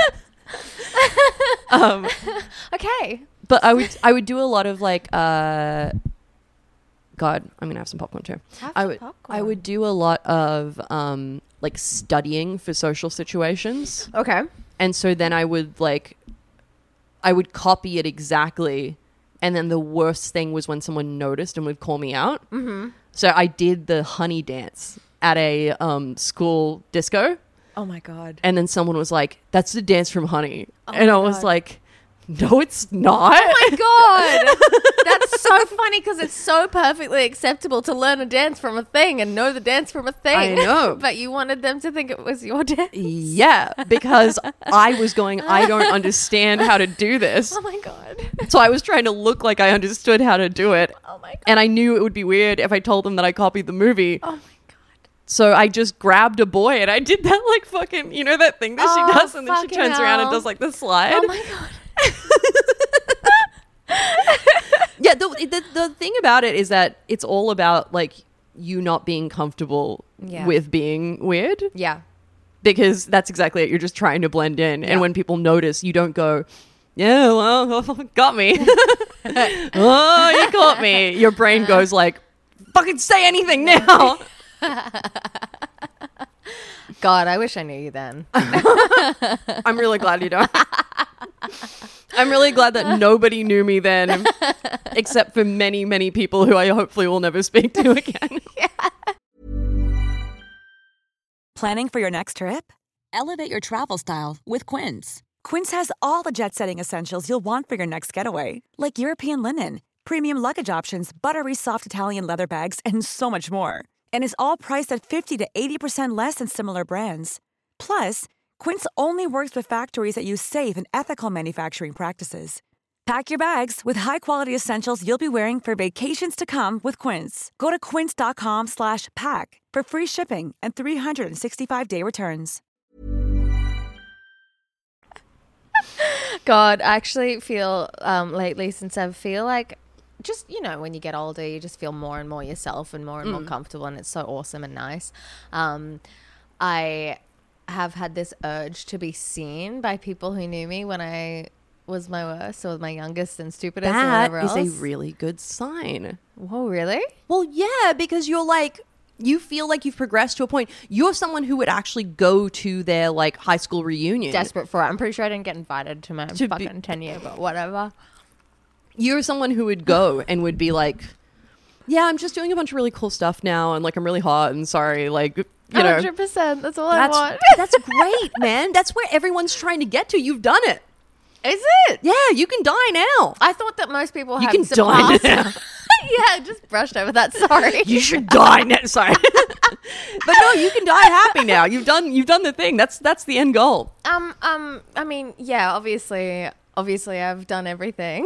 Um, okay. but I would I would do a lot of like uh God, I'm gonna have some popcorn too. Have I some would popcorn. I would do a lot of um like studying for social situations. Okay. And so then I would like I would copy it exactly, and then the worst thing was when someone noticed and would call me out. Mm-hmm. So I did the honey dance at a um school disco. Oh my God. And then someone was like, that's the dance from Honey. Oh and my I was God. like, no, it's not. Oh my God. That's so funny because it's so perfectly acceptable to learn a dance from a thing and know the dance from a thing. I know. But you wanted them to think it was your dance. Yeah, because I was going, I don't understand how to do this. Oh my God. So I was trying to look like I understood how to do it. Oh my God. And I knew it would be weird if I told them that I copied the movie. Oh my God. So I just grabbed a boy and I did that like fucking, you know that thing that Oh, she does, and then she fucking turns around and hell. does like the slide. Oh my God. Yeah, the, the the thing about it is that it's all about like you not being comfortable Yeah. with being weird, Yeah. because that's exactly it. You're just trying to blend in, Yeah. and when people notice, you don't go, "Yeah, well, got me." Oh, you got me. Your brain goes like, "Fucking say anything now." God, I wish I knew you then. I'm really glad you don't. I'm really glad that nobody knew me then, except for many, many people who I hopefully will never speak to again. Planning for your next trip? Elevate your travel style with Quince. Quince has all the jet-setting essentials you'll want for your next getaway, like European linen, premium luggage options, buttery soft Italian leather bags, and so much more. And is all priced at fifty to eighty percent less than similar brands. Plus, Quince only works with factories that use safe and ethical manufacturing practices. Pack your bags with high-quality essentials you'll be wearing for vacations to come with Quince. Go to quince.com slash pack for free shipping and three sixty-five day returns. God, I actually feel um, lately since I feel like just, you know, when you get older, you just feel more and more yourself and more and more comfortable, and it's so awesome and nice. Um, I have had this urge to be seen by people who knew me when I was my worst or my youngest and stupidest or That whatever is else. a really good sign. Whoa, really? Well, yeah, because you're like, you feel like you've progressed to a point. You're someone who would actually go to their like high school reunion. Desperate for it. I'm pretty sure I didn't get invited to my To be- fucking ten year, but whatever. You're someone who would go and would be like, yeah, I'm just doing a bunch of really cool stuff now, and like I'm really hot and sorry, like, you know. one hundred percent. That's all That's, I want. that's great, man. That's where everyone's trying to get to. You've done it. Is it? Yeah, you can die now. I thought that most people You had can die surpassed- now. Yeah, I just brushed over that. Sorry. You should die now. Sorry, but no, you can die happy now. You've done. You've done the thing. That's that's the end goal. Um, um, I mean, yeah, obviously, obviously, I've done everything.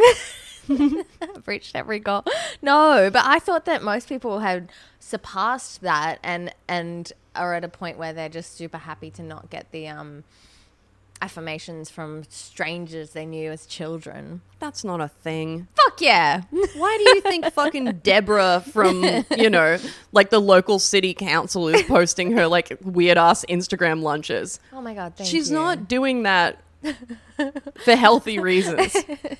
I've reached every goal. No, but I thought that most people had surpassed that and and are at a point where they're just super happy to not get the um affirmations from strangers they knew as children. That's not a thing. Fuck yeah. Why do you think fucking Deborah from, you know, like the local city council is posting her like weird ass Instagram lunches? Oh my God, thank She's you. not doing that for healthy reasons.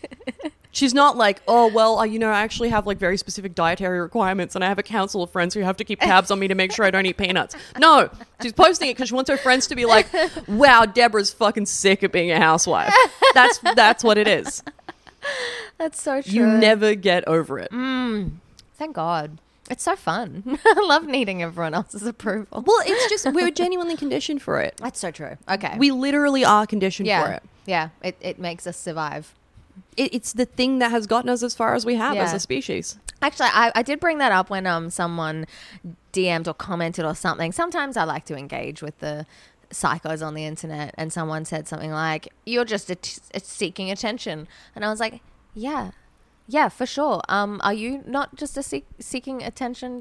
She's not like, oh, well, uh, you know, I actually have like very specific dietary requirements and I have a council of friends who have to keep tabs on me to make sure I don't eat peanuts. No, she's posting it because she wants her friends to be like, wow, Deborah's fucking sick of being a housewife. That's that's what it is. That's so true. You never get over it. Thank God. It's so fun. I love needing everyone else's approval. Well, it's just, we're genuinely conditioned for it. That's so true. Okay. We literally are conditioned yeah. for it. Yeah. It, it makes us survive. it. It's the thing that has gotten us as far as we have Yeah. as a species. Actually, I, I did bring that up when um someone D M'd or commented or something. Sometimes I like to engage with the psychos on the internet, and someone said something like, "You're just a t- a seeking attention," and I was like, "Yeah, yeah, for sure. Um, are you not just a seek- seeking attention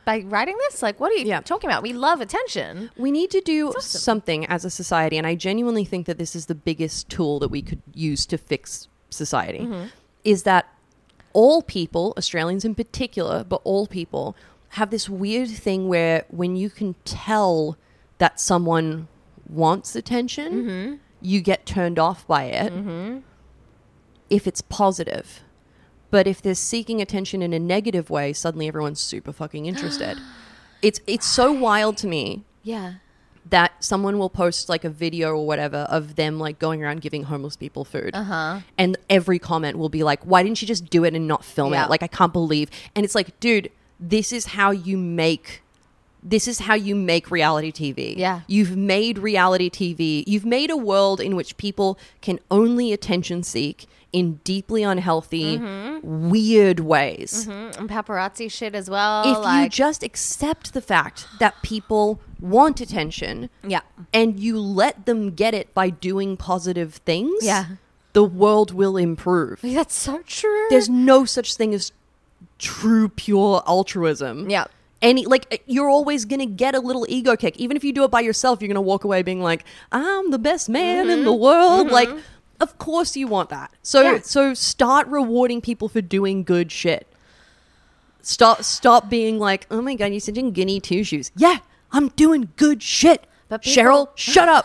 by writing this? Like, what are you Yeah. talking about? We love attention. We need to do something as a society, and I genuinely think that this is the biggest tool that we could use to fix society, Mm-hmm. is that all people, Australians in particular, but all people, have this weird thing where when you can tell that someone wants attention, Mm-hmm. you get turned off by it if it's positive. But if they're seeking attention in a negative way, suddenly everyone's super fucking interested. It's it's so wild to me Yeah. that someone will post like a video or whatever of them like going around giving homeless people food. Uh-huh. And every comment will be like, why didn't you just do it and not film Yeah. it? Like, I can't believe. And it's like, dude, this is how you make this is how you make reality T V. Yeah. You've made reality T V. You've made a world in which people can only attention seek in deeply unhealthy, weird ways. Mm, and paparazzi shit as well. If you like, just accept the fact that people want attention yeah. and you let them get it by doing positive things, Yeah. the world will improve. That's so true. There's no such thing as true, pure altruism. Yeah. Any like you're always gonna get a little ego kick. Even if you do it by yourself, you're gonna walk away being like, I'm the best man in the world. Like, of course you want that. So Yeah. so start rewarding people for doing good shit. Stop stop being like, oh my god, you're such a guinea two shoes. Yeah, I'm doing good shit. But people- Cheryl, shut up.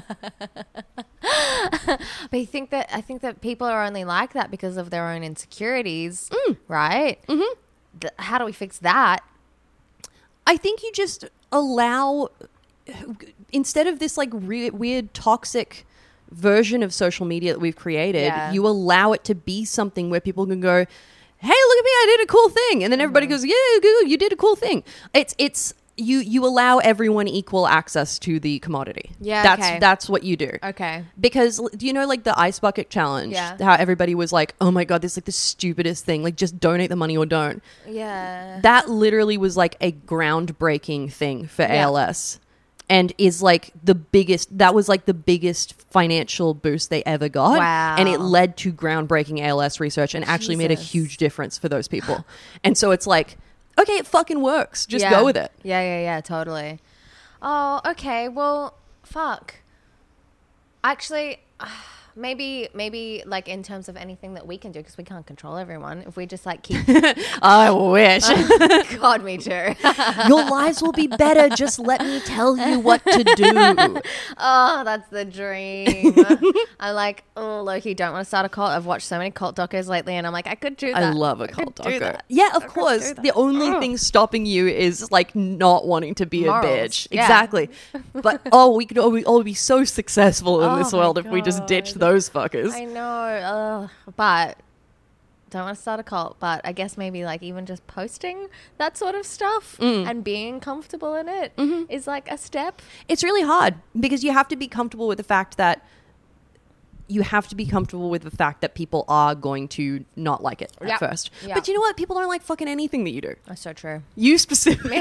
But I think that I think that people are only like that because of their own insecurities, right? Mm-hmm. How do we fix that? I think you just allow, instead of this like re- weird toxic version of social media that we've created, Yeah. you allow it to be something where people can go, hey, look at me, I did a cool thing. And then everybody Mm-hmm. goes, yeah, good, you did a cool thing. It's, it's, you, you allow everyone equal access to the commodity. Yeah, That's, okay. that's what you do. Okay. Because do you know like the ice bucket challenge? Yeah. How everybody was like, oh my God, this is like the stupidest thing. Like just donate the money or don't. Yeah. That literally was like a groundbreaking thing for Yeah. A L S and is like the biggest, that was like the biggest financial boost they ever got. Wow. And it led to groundbreaking A L S research and actually made a Jesus. huge difference for those people. And so it's like, okay, it fucking works. Just Yeah. go with it. Yeah, yeah, yeah, totally. Oh, okay. Well, fuck. Actually, maybe, maybe like in terms of anything that we can do, because we can't control everyone. If we just like keep, I wish. God, me too. Your lives will be better. Just let me tell you what to do. Oh, that's the dream. I'm like, oh, Loki, don't want to start a cult. I've watched so many cult docos lately, and I'm like, I could do that. I love a I could cult do doco. that. Yeah, of I could course. do that. The only Ugh. thing stopping you is like not wanting to be Morals. a bitch. Yeah. Exactly. But oh, we could all, we all be so successful in Oh this my world if we just ditched God. those fuckers. I know, ugh, but don't want to start a cult. But I guess maybe like even just posting that sort of stuff Mm. and being comfortable in it is Mm-hmm. like a step. It's really hard because you have to be comfortable with the fact that you have to be comfortable with the fact that people are going to not like it at Yeah. first. Yeah. But you know what? People don't like fucking anything that you do. That's so true. You specifically.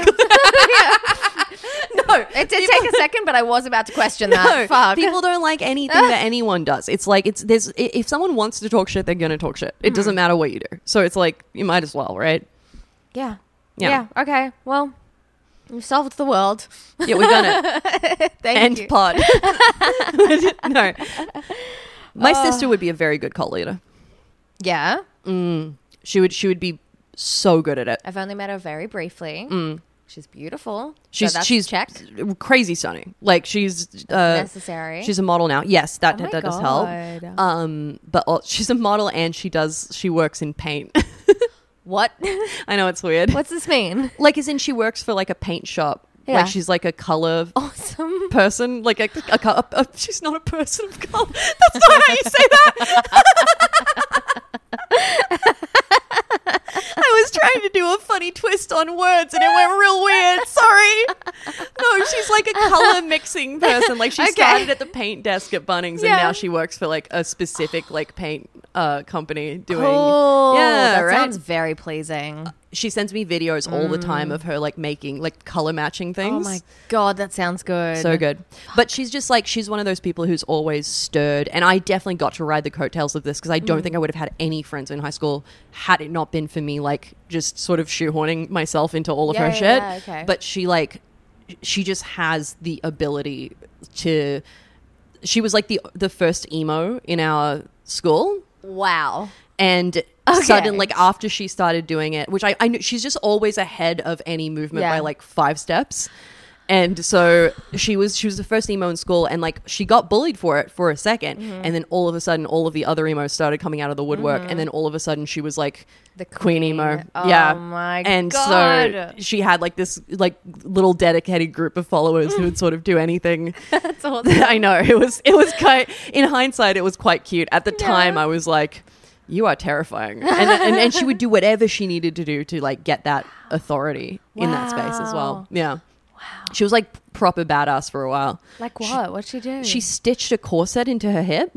No, it did take a second, but I was about to question that. No, Fuck. people don't like anything that anyone does. It's like it's there's i- if someone wants to talk shit, they're gonna talk shit. It Hmm. doesn't matter what you do. So it's like you might as well, right? Yeah. Yeah. Yeah. Okay. Well, we solved the world. Yeah, we've done it. Thank End you. pod. No, my Oh. sister would be a very good cult leader. Yeah. She would she would be so good at it. I've only met her very briefly. She's beautiful. She's so that's she's checked. crazy stunning. Like she's uh, necessary. She's a model now. Yes, that Oh my that does help. God. Um, but uh, she's a model and she does she works in paint. What? I know it's weird. What's this mean? Like as in she works for like a paint shop. Yeah. Like she's like a color Awesome. person. Like a, a, co- a, a she's not a person of color. That's not how you say that. I was trying to do a funny twist on words and it went real weird. Sorry. No, she's like a color mixing person. Like she Okay. started at the paint desk at Bunnings Yeah. and now she works for like a specific like paint uh, company doing. Cool. Yeah, That right. sounds very pleasing. She sends me videos all the time of her like making like color matching things. Oh my God, that sounds good. So good. But she's just like, she's one of those people who's always stirred. And I definitely got to ride the coattails of this because I don't think I would have had any friends in high school had it not been for me like just sort of shoehorning myself into all of Yeah, her yeah, shit. yeah, okay. But she like, she just has the ability to, she was like the the first emo in our school. Wow. And Okay. suddenly, like after she started doing it, which I, I knew she's just always ahead of any movement Yeah. by like five steps. And so she was she was the first emo in school, and like she got bullied for it for a second, Mm-hmm. and then all of a sudden all of the other emos started coming out of the woodwork, and then all of a sudden she was like The queen, queen. emo. Oh yeah. my and God. so she had like this like little dedicated group of followers who would sort of do anything. That's awesome. I know it was it was quite in hindsight it was quite cute. At the time I was like, you are terrifying. And, and and she would do whatever she needed to do to like get that authority in that space as well. Wow. Yeah. Wow. She was like proper badass for a while. Like what? What'd she do? She stitched a corset into her hip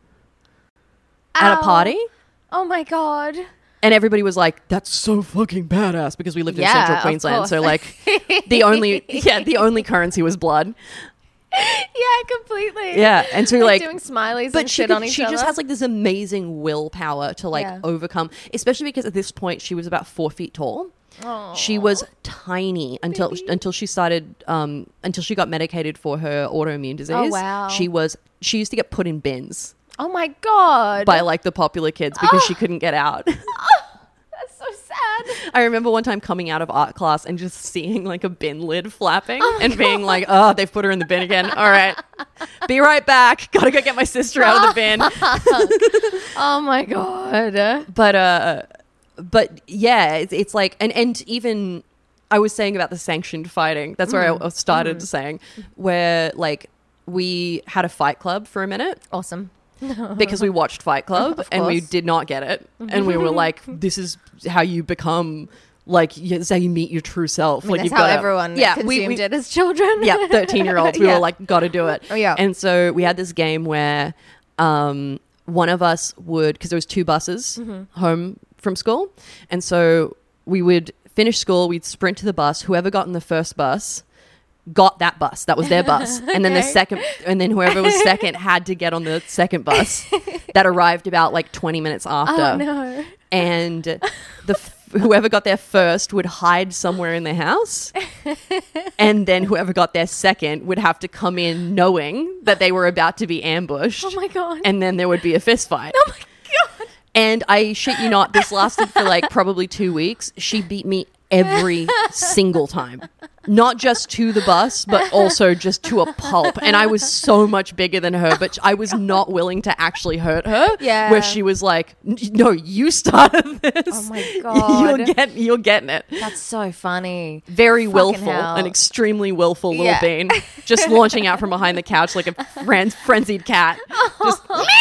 at a Ow. party. Oh my God. And everybody was like, that's so fucking badass because we lived in Yeah, central of Queensland. So course. like the only yeah, the only currency was blood. Yeah, completely. Yeah. And so like doing smileys but and she, shit could- on each she other. just has like this amazing willpower to like Yeah. overcome, especially because at this point she was about four feet tall. Aw. She was tiny until until she started um until she got medicated for her autoimmune disease. Oh, wow. She was she used to get put in bins Oh my God. by like the popular kids because she couldn't get out. That's so sad. I remember one time coming out of art class and just seeing like a bin lid flapping and being like, oh, they've put her in the bin again. All right. Be right back. Gotta go get my sister out of the bin. Oh my God. But uh but yeah, it's, it's like and and even I was saying about the sanctioned fighting. That's where I started saying where like we had a fight club for a minute Awesome. because we watched Fight Club Of and we course. did not get it, and we were like, this is how you become like this is how you meet your true self. I mean, like that's you've how gotta- everyone yeah, consumed we, we, it as children. yeah, thirteen year olds. We Yeah. were like, got to do it. Oh, yeah. And so we had this game where um, one of us would, because there was two buses Mm-hmm. home from school. And so we would finish school, we'd sprint to the bus. Whoever got in the first bus got that bus. That was their bus. And then the Okay. second, and then whoever was second had to get on the second bus that arrived about like twenty minutes after. Oh no. And the whoever got there first would hide somewhere in the house, and then whoever got there second would have to come in knowing that they were about to be ambushed. Oh my God. And then there would be a fist fight. Oh my God. And I shit you not, this lasted for like probably two weeks. She beat me every single time. Not just to the bus, but also just to a pulp. And I was so much bigger than her, but I was not willing to actually hurt her. Yeah. Where she was like, no, you started this. Oh my God. You're, get, you're getting it. That's so funny. Very Fucking willful, hell. an extremely willful little Yeah. bean. Just launching out from behind the couch like a fren- frenzied cat. Just,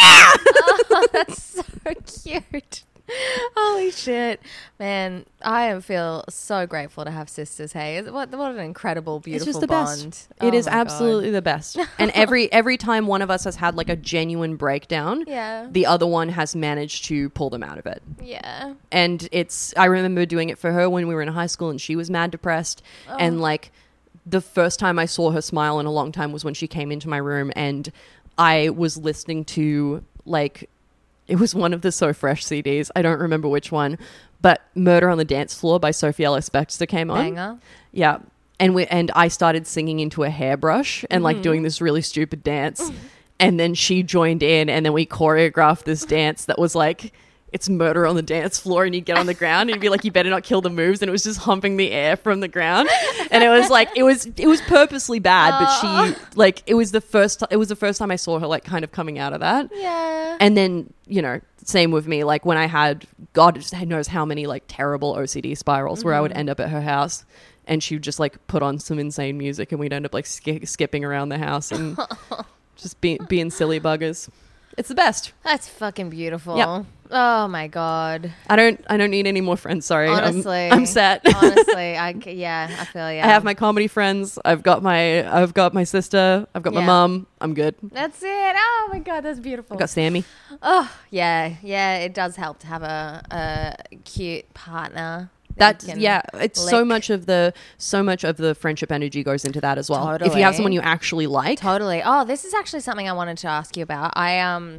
Oh, that's so cute. Holy shit, man! I feel so grateful to have sisters. Hey, what what an incredible, it's beautiful just the bond. best. It Oh is my God. absolutely the best. And every every time one of us has had like a genuine breakdown, Yeah. the other one has managed to pull them out of it. Yeah. And it's I remember doing it for her when we were in high school and she was mad depressed. Oh. And like the first time I saw her smile in a long time was when she came into my room and I was listening to like it was one of the So Fresh C Ds. I don't remember which one, but Murder on the Dance Floor by Sophie Ellis Bextor came on. Banger. Yeah. And we and I started singing into a hairbrush and like doing this really stupid dance. And then she joined in and then we choreographed this dance that was like it's murder on the dance floor and you'd get on the ground and you'd be like, you better not kill the moves. And it was just humping the air from the ground. And it was like, it was, it was purposely bad, but she like, it was the first, t- it was the first time I saw her like kind of coming out of that. Yeah. And then, you know, same with me, like when I had, God just knows how many like terrible O C D spirals where I would end up at her house and she would just like put on some insane music and we'd end up like sk- skipping around the house and just be- being silly buggers. It's the best. That's fucking beautiful. Yep. Oh my god. I don't. I don't need any more friends. Sorry. I'm- Honestly, I'm, set. honestly, I c- yeah, I feel yeah. I have my comedy friends. I've got my. I've got my sister. I've got my Yeah. mum. I'm good. That's it. Oh my god, that's beautiful. I've got Sammy. Oh yeah, yeah. It does help to have a, a cute partner. that That's you can yeah. It's so lick. much of the so much of the friendship energy goes into that as well. If you Totally. have someone you actually like, Totally. Oh, this is actually something I wanted to ask you about. I um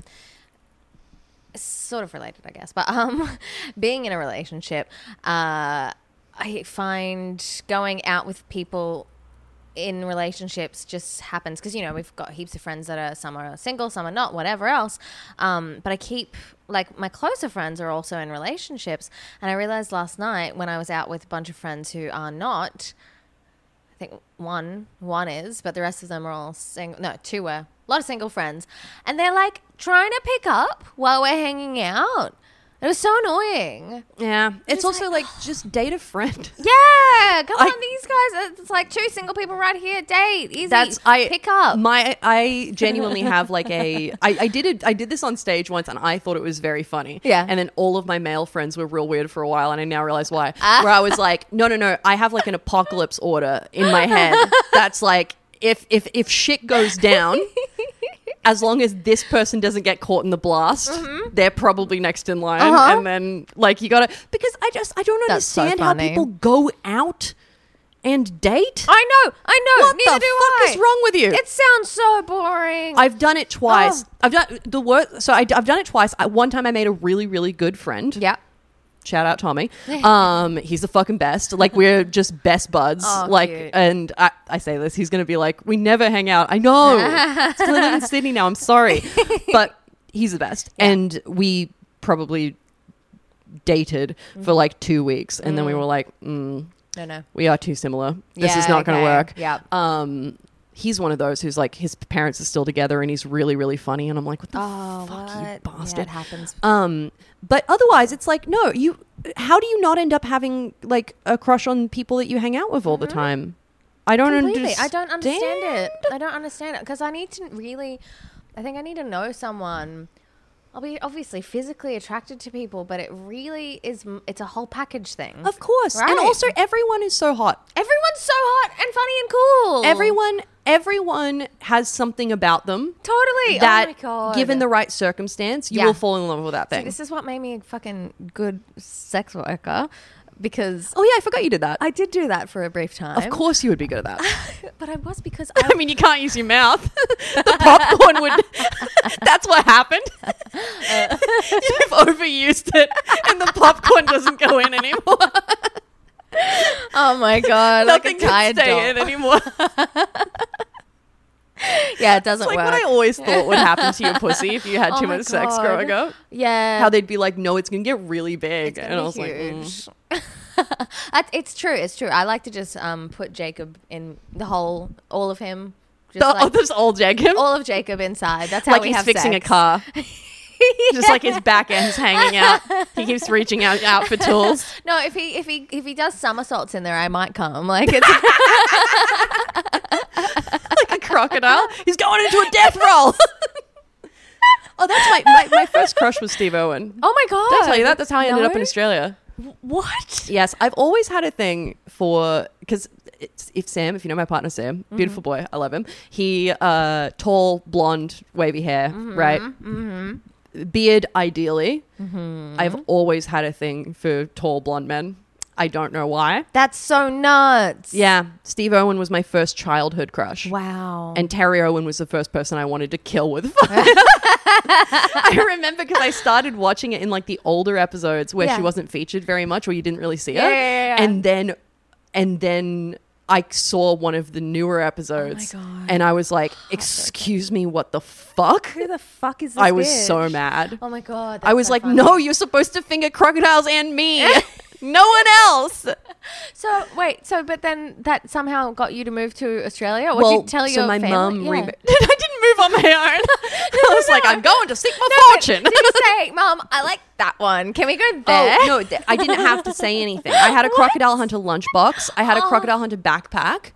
sort of related, I guess, but um being in a relationship, uh I find going out with people in relationships just happens because, you know, we've got heaps of friends that are, some are single, some are not, whatever else. Um, but I keep, like, my closer friends are also in relationships. And I realized last night when I was out with a bunch of friends who are not, I think one, one is, but the rest of them are all single. No, two were. A lot of single friends. And they're, like, trying to pick up while we're hanging out. It was so annoying. yeah, it's Just also like, just date a friend. Yeah, come I- on, these guys. It's like two single people right here. Date, easy. That's I pick up. My I genuinely have like a I, I did it I did this on stage once and I thought it was very funny. Yeah. And then all of my male friends were real weird for a while and I now realize why. Where I was like, no no no, I have like an apocalypse order in my head. That's like if if if shit goes down, as long as this person doesn't get caught in the blast, they're probably next in line. Uh-huh. And then like you gotta because I just I don't That's so understand how funny. people go out and date. I know, I know. What Neither the do fuck I. is wrong with you? It sounds so boring. I've done it twice. Oh. I've done the work. So I, have done it twice. I, one time I made a really, really good friend. yeah. Shout out Tommy. Um, he's the fucking best. Like we're just best buds. Oh, like, cute. and I, I say this, he's gonna be like, we never hang out. I know. It's 'cause I live in Sydney now. I'm sorry, but he's the best. Yeah. And we probably dated for like two weeks, and then we were like, mm, No, no. we are too similar. This is Yeah, not going to okay. work. Yep. Um, he's one of those who's like his parents are still together and he's really really funny and I'm like what the Oh, fuck what? you Yeah, bastard. it happens. Um, but otherwise it's like no, you. How do you not end up having like a crush on people that you hang out with all the time? I don't Completely. understand. I don't understand it. I don't understand it because I need to really. I think I need to know someone. I'll be obviously physically attracted to people, but it really is. It's a whole package thing. Of course, Right. and also everyone is so hot. Everyone's so hot and funny and cool. Everyone, everyone has something about them totally. that, oh my God. given the right circumstance, you Yeah. will fall in love with that See, thing. this is what made me a fucking good sex worker because Oh yeah, I forgot you did that. I did do that for a brief time. Of course, you would be good at that. But I was because I, I mean, you can't use your mouth. The popcorn would. That's what happened. You've overused it, and the popcorn doesn't go in anymore. oh my God, Nothing like a tired can stay dog. in anymore. Yeah, it It's doesn't like work. what I always thought would happen to your pussy if you had Oh too my much sex God. growing up. Yeah, How they'd be like, "No, it's gonna get really big," It's and gonna I be was like, mm. huge. That's- it's true. It's true. I like to just um put Jacob in the whole, all of him, just The, oh, like this old Jacob, all of Jacob inside. That's how like we he's have fixing sex. a car. Just like his back end's hanging out. He keeps reaching out, out for tools. No, if he if he if he does somersaults in there, I might come. Like it's Like a crocodile. He's going into a death roll. Oh, that's my, my my first crush was Steve Irwin. oh my God. Did I tell you that? That's how I ended No? up in Australia. What? Yes, I've always had a thing for because if Sam, if you know my partner Sam, beautiful boy, I love him. He uh, tall, blonde, wavy hair, right? Mm-hmm. Beard, ideally. Mm-hmm. I've always had a thing for tall, blonde men. I don't know why. That's so nuts. Yeah, Steve Irwin was my first childhood crush. Wow. And Terry Owen was the first person I wanted to kill with fire. I remember because I started watching it in like the older episodes where Yeah. she wasn't featured very much, where you didn't really see her. Yeah, yeah, yeah, yeah. And then, and then I saw one of the newer episodes, Oh my God. and I was like, "Excuse me, what the fuck?" Who the fuck is this I was bitch? so mad. Oh my God. I was that's so like, funny. "No, you're supposed to finger crocodiles and me, no one else." So wait, so but then that somehow got you to move to Australia? Or would Well, you tell so your my family? mum Yeah. re- I didn't move on my own. I was like, I'm going to seek my No, but fortune. Did you say, Mum, I like that one. Can we go there? Oh, no, th- I didn't have to say anything. I had a crocodile hunter lunchbox. I had a Oh. crocodile hunter backpack.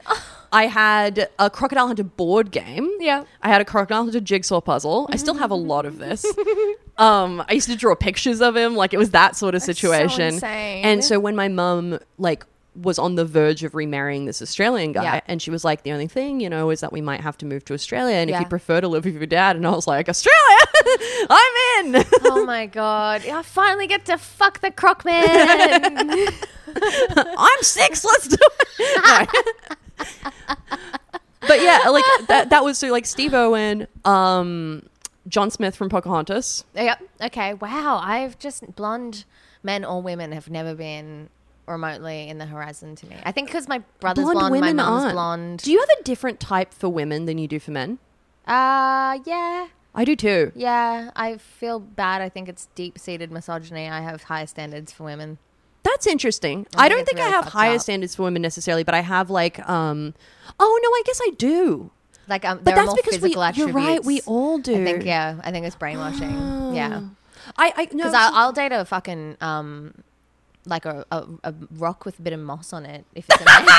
I had a Crocodile Hunter board game. Yeah. I had a Crocodile Hunter jigsaw puzzle. I still have a lot of this. Um, I used to draw pictures of him. Like, it was that sort of That's situation. so insane. And so when my mum, like, was on the verge of remarrying this Australian guy, Yeah. and she was like, the only thing, you know, is that we might have to move to Australia, and Yeah. if you prefer to live with your dad. And I was like, Australia, I'm in. Oh my god! I finally get to fuck the croc man. I'm six. Let's do it. No. But yeah, like that. That was so like Steve Owen, um, John Smith from Pocahontas. Yep. Okay. Wow. I've just blonde men or women have never been remotely in the horizon to me. I think because my brother's blonde, blonde my mum's aren't. blonde. Do you have a different type for women than you do for men? Uh yeah. I do too. Yeah. I feel bad. I think it's deep-seated misogyny. I have higher standards for women. That's interesting. I I, think don't it's think really I have fucked higher up. standards for women necessarily, but I have like, um, oh no, I guess I do. Like um, But there are that's more because we, physical you're attributes. right, we all do. I think yeah. I think it's brainwashing. Yeah. I, I no, Because I'll, I'll date a fucking um, like a, a, a rock with a bit of moss on it. If it's a man.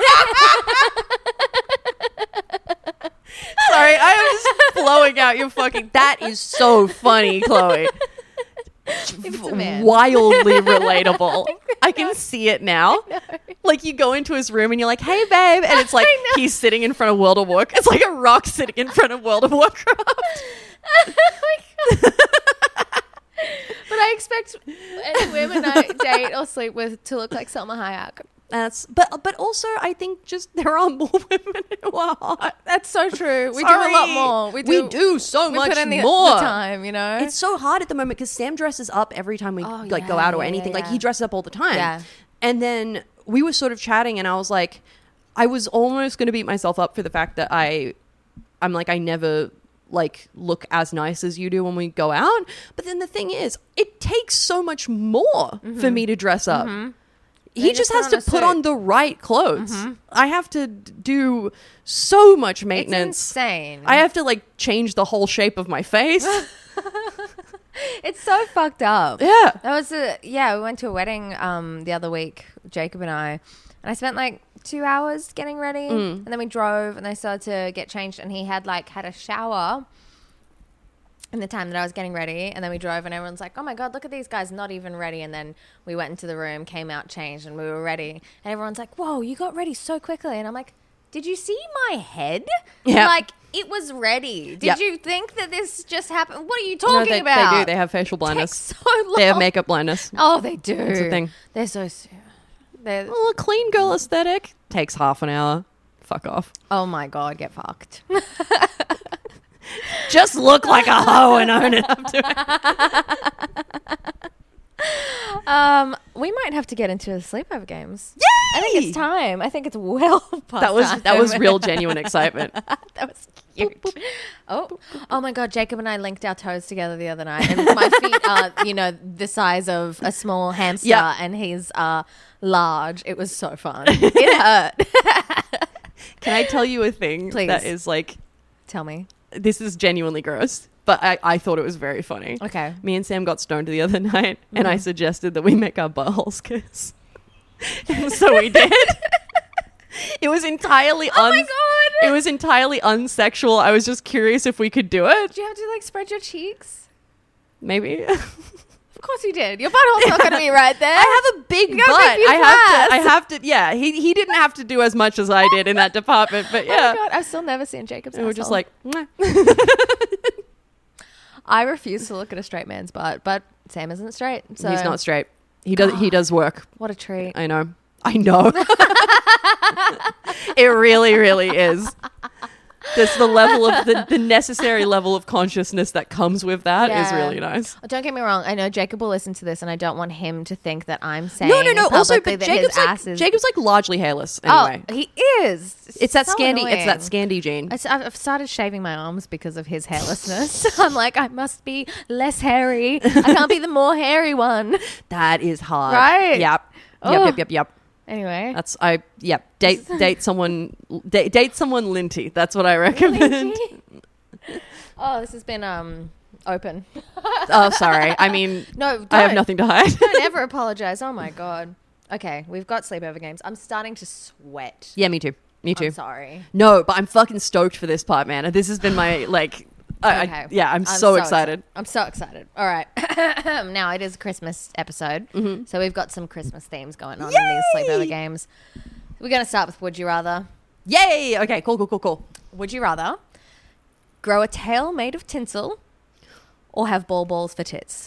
sorry, I am just blowing out your fucking. That is so funny, Chloe. If it's a man. Wildly relatable. I can see it now. Like you go into his room and you're like, "Hey, babe," and it's like he's sitting in front of World of Warcraft. It's like a rock sitting in front of World of Warcraft. Oh my God. But I expect any women I date or sleep with to look like Selma Hayek. That's but but also I think just there are more women who are hot. That's so true. We Sorry. do a lot more. We do, We do so we much put in the, more. the time, you know. It's so hard at the moment because Sam dresses up every time we Oh, like go yeah, out or yeah, anything. yeah, Like yeah. he dresses up all the time. Yeah. And then we were sort of chatting, and I was like, I was almost going to beat myself up for the fact that I, I'm like I never like look as nice as you do when we go out. But then the thing is, it takes so much more Mm-hmm. for me to dress up. He You just just put has on to a put suit. on the right clothes. I have to d- do so much It's maintenance. insane. I have to like change the whole shape of my face. It's so fucked up. Yeah. That was a yeah. We went to a wedding um the other week, Jacob and I, and I spent like two hours getting ready, and then we drove, and I started to get changed, and he had like had a shower in the time that I was getting ready, and then we drove, and everyone's like, "Oh my God, look at these guys, not even ready." And then we went into the room, came out, changed, and we were ready, and everyone's like, "Whoa, you got ready so quickly!" And I'm like, "Did you see my head? Yeah. Like." It was ready. Did Yep. you think that this just happened? What are you No, talking they, about? they do. They have facial blindness. Takes so long. They have makeup blindness. Oh, they do. It's a thing. They're so. s- They're, Well, a clean girl aesthetic takes half an hour. Fuck off. oh my God, get fucked. Just look like a hoe and own it up to it. Um, we might have to get into the sleepover games. Yay! I think it's time. I think it's well past That was time. that was real genuine excitement. That was cute. Oh, oh my God! Jacob and I linked our toes together the other night, and my feet are, you know, the size of a small hamster, Yeah. and he's uh large. It was so fun. It hurt. Can I tell you a thing Please. that is like Tell me. this is genuinely gross, but I, I thought it was very funny. Okay. Me and Sam got stoned the other night, and I suggested that we make our buttholes kiss. And so we did. It was entirely Oh my uns- God. It was entirely unsexual. I was just curious if we could do it. Did you have to like spread your cheeks? Maybe. Of course you did. Your butthole's not going to be right there. I have a big You butt. got a big I have to. I ass. have to. Yeah, he he didn't have to do as much as I did in that department, but Oh my yeah, God, I've still never seen Jacob's and we're just asshole. like, "Mwah." I refuse to look at a straight man's butt, but Sam isn't straight, so he's not straight. He does. He does work. What a treat. I know. I know. It really, really is. There's the level of the, the necessary level of consciousness that comes with that is Yeah. really nice. Oh, don't get me wrong. I know Jacob will listen to this, and I don't want him to think that I'm saying No, no, no. Also, publicly but that Jacob's his like ass is. Jacob's like largely hairless anyway. Oh, he is. it's that so Scandi. It's that annoying. Scandi gene. I s- I've started shaving my arms because of his hairlessness. I'm like, I must be less hairy. I can't be the more hairy one. That is hard. Right? Yep. Oh. Yep. Yep. Yep. Yep. Anyway, That's I. Yep. Date date someone. Date, date someone linty. That's what I recommend. oh, this has been um open. Oh, sorry. I mean, No, don't. I have nothing to hide. Don't ever apologize. Oh my God. Okay, we've got sleepover games. I'm starting to sweat. Yeah, me too. Me too. I'm sorry. No, but I'm fucking stoked for this part, man. This has been my, like, I, Okay. I, yeah, I'm, so, excited. I'm so excited. All right. Now it is a Christmas episode. Mm-hmm. So we've got some Christmas themes going on in these sleepover games. We're going to start with Would You Rather. Yay! Okay, cool, cool, cool, cool. Would you rather grow a tail made of tinsel or have ball balls for tits?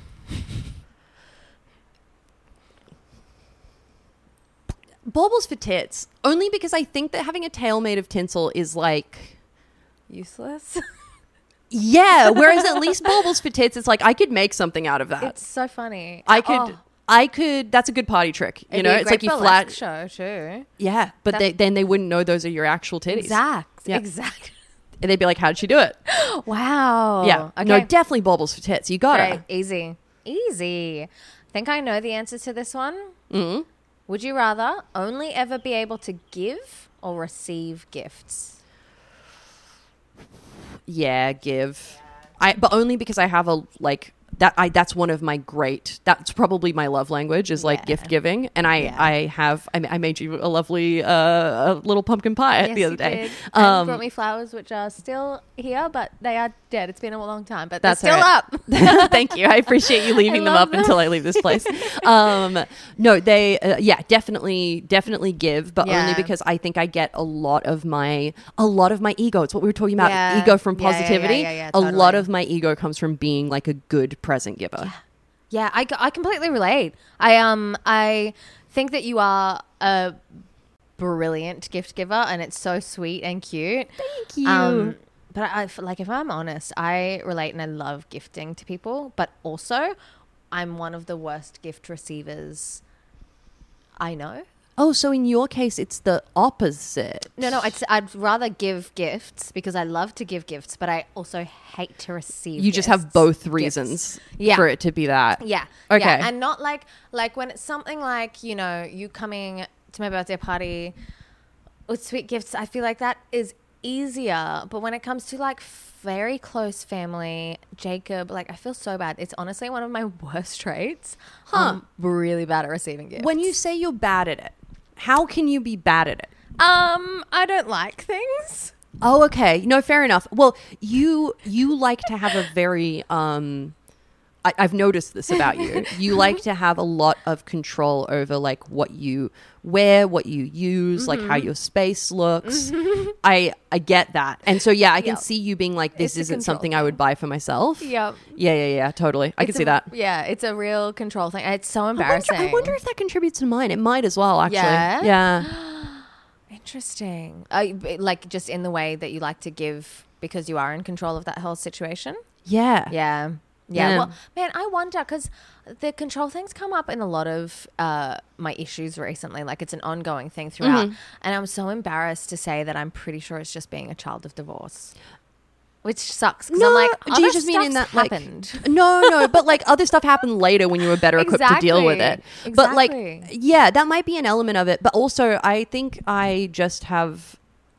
Baubles for tits. Only because I think that having a tail made of tinsel is like... Useless. Yeah, whereas at least baubles for tits, it's like I could make something out of that. It's so funny. I could... Oh, I could... That's a good party trick. You it'd know, be a it's great like you burlesque flat... show too. Yeah, but That- they, then they wouldn't know those are your actual titties. Exact. Yeah. Exact. And they'd be like, how'd she do it? Wow. Yeah. Okay. No, definitely baubles for tits. You got Great. it. Easy. Easy. Think I know the answer to this one. Mm-hmm. Would you rather only ever be able to give or receive gifts? Yeah, give. I but only because I have a like that I that's one of my great that's probably my love language is like Yeah. gift giving, and I Yeah. I have I, I made you a lovely uh a little pumpkin pie Yes, the other you day. did. And Um, brought me flowers, which are still here, but they are dead. It's been a long time, but That's they're still all right. up. Thank you. I appreciate you leaving I them love up them. until I leave this place. Um, no, they, uh, yeah, definitely, definitely give, but Yeah. only because I think I get a lot of my, a lot of my ego. It's what we were talking about, Yeah. ego from Yeah, yeah, yeah, positivity. yeah, yeah, A lot totally. of my ego comes from being like a good present giver. Yeah, I, I completely relate. I um I think that you are a brilliant gift giver, and it's so sweet and cute. Thank you. Um, but I f- like if I'm honest, I relate and I love gifting to people, but also I'm one of the worst gift receivers I know. Oh, so in your case, it's the opposite. No, no, I'd, s- I'd rather give gifts because I love to give gifts, but I also hate to receive. You just gifts. have both Gifts. reasons Yeah. for it to be that. Yeah. Okay. Yeah. And not like like when it's something like, you know, you coming to my birthday party with sweet gifts, I feel like that is easier. But when it comes to like very close family, Jacob, like I feel so bad. It's honestly one of my worst traits. Huh. I'm really bad at receiving gifts. When you say you're bad at it, how can you be bad at it? um I don't like things. Oh, okay. No, fair enough. Well, you you like to have a very um I, I've noticed this about you. You like to have a lot of control over like what you wear, what you use, like how your space looks. I I get that. And so yeah, I can Yep. see you being like, this It's a isn't control something I would buy for myself. Yep. Yeah, yeah, yeah, totally. I can It's see a- that. Yeah, it's a real control thing. It's so I wonder, embarrassing. I wonder if that contributes to mine. It might as well, actually. Yeah? Yeah. Interesting. Uh, like just in the way that you like to give because you are in control of that whole situation. Yeah. Yeah. Yeah. Yeah. Well, man, I wonder because the control thing's come up in a lot of uh, my issues recently. Like it's an ongoing thing throughout. Mm-hmm. And I'm so embarrassed to say that I'm pretty sure it's just being a child of divorce. Which sucks because I'm like, do you other just mean in that stuff's like happened. no, no, but like other stuff happened later when you were better equipped to deal with it. Exactly. But like, Exactly. yeah, that might be an element of it. But also, I think I just have.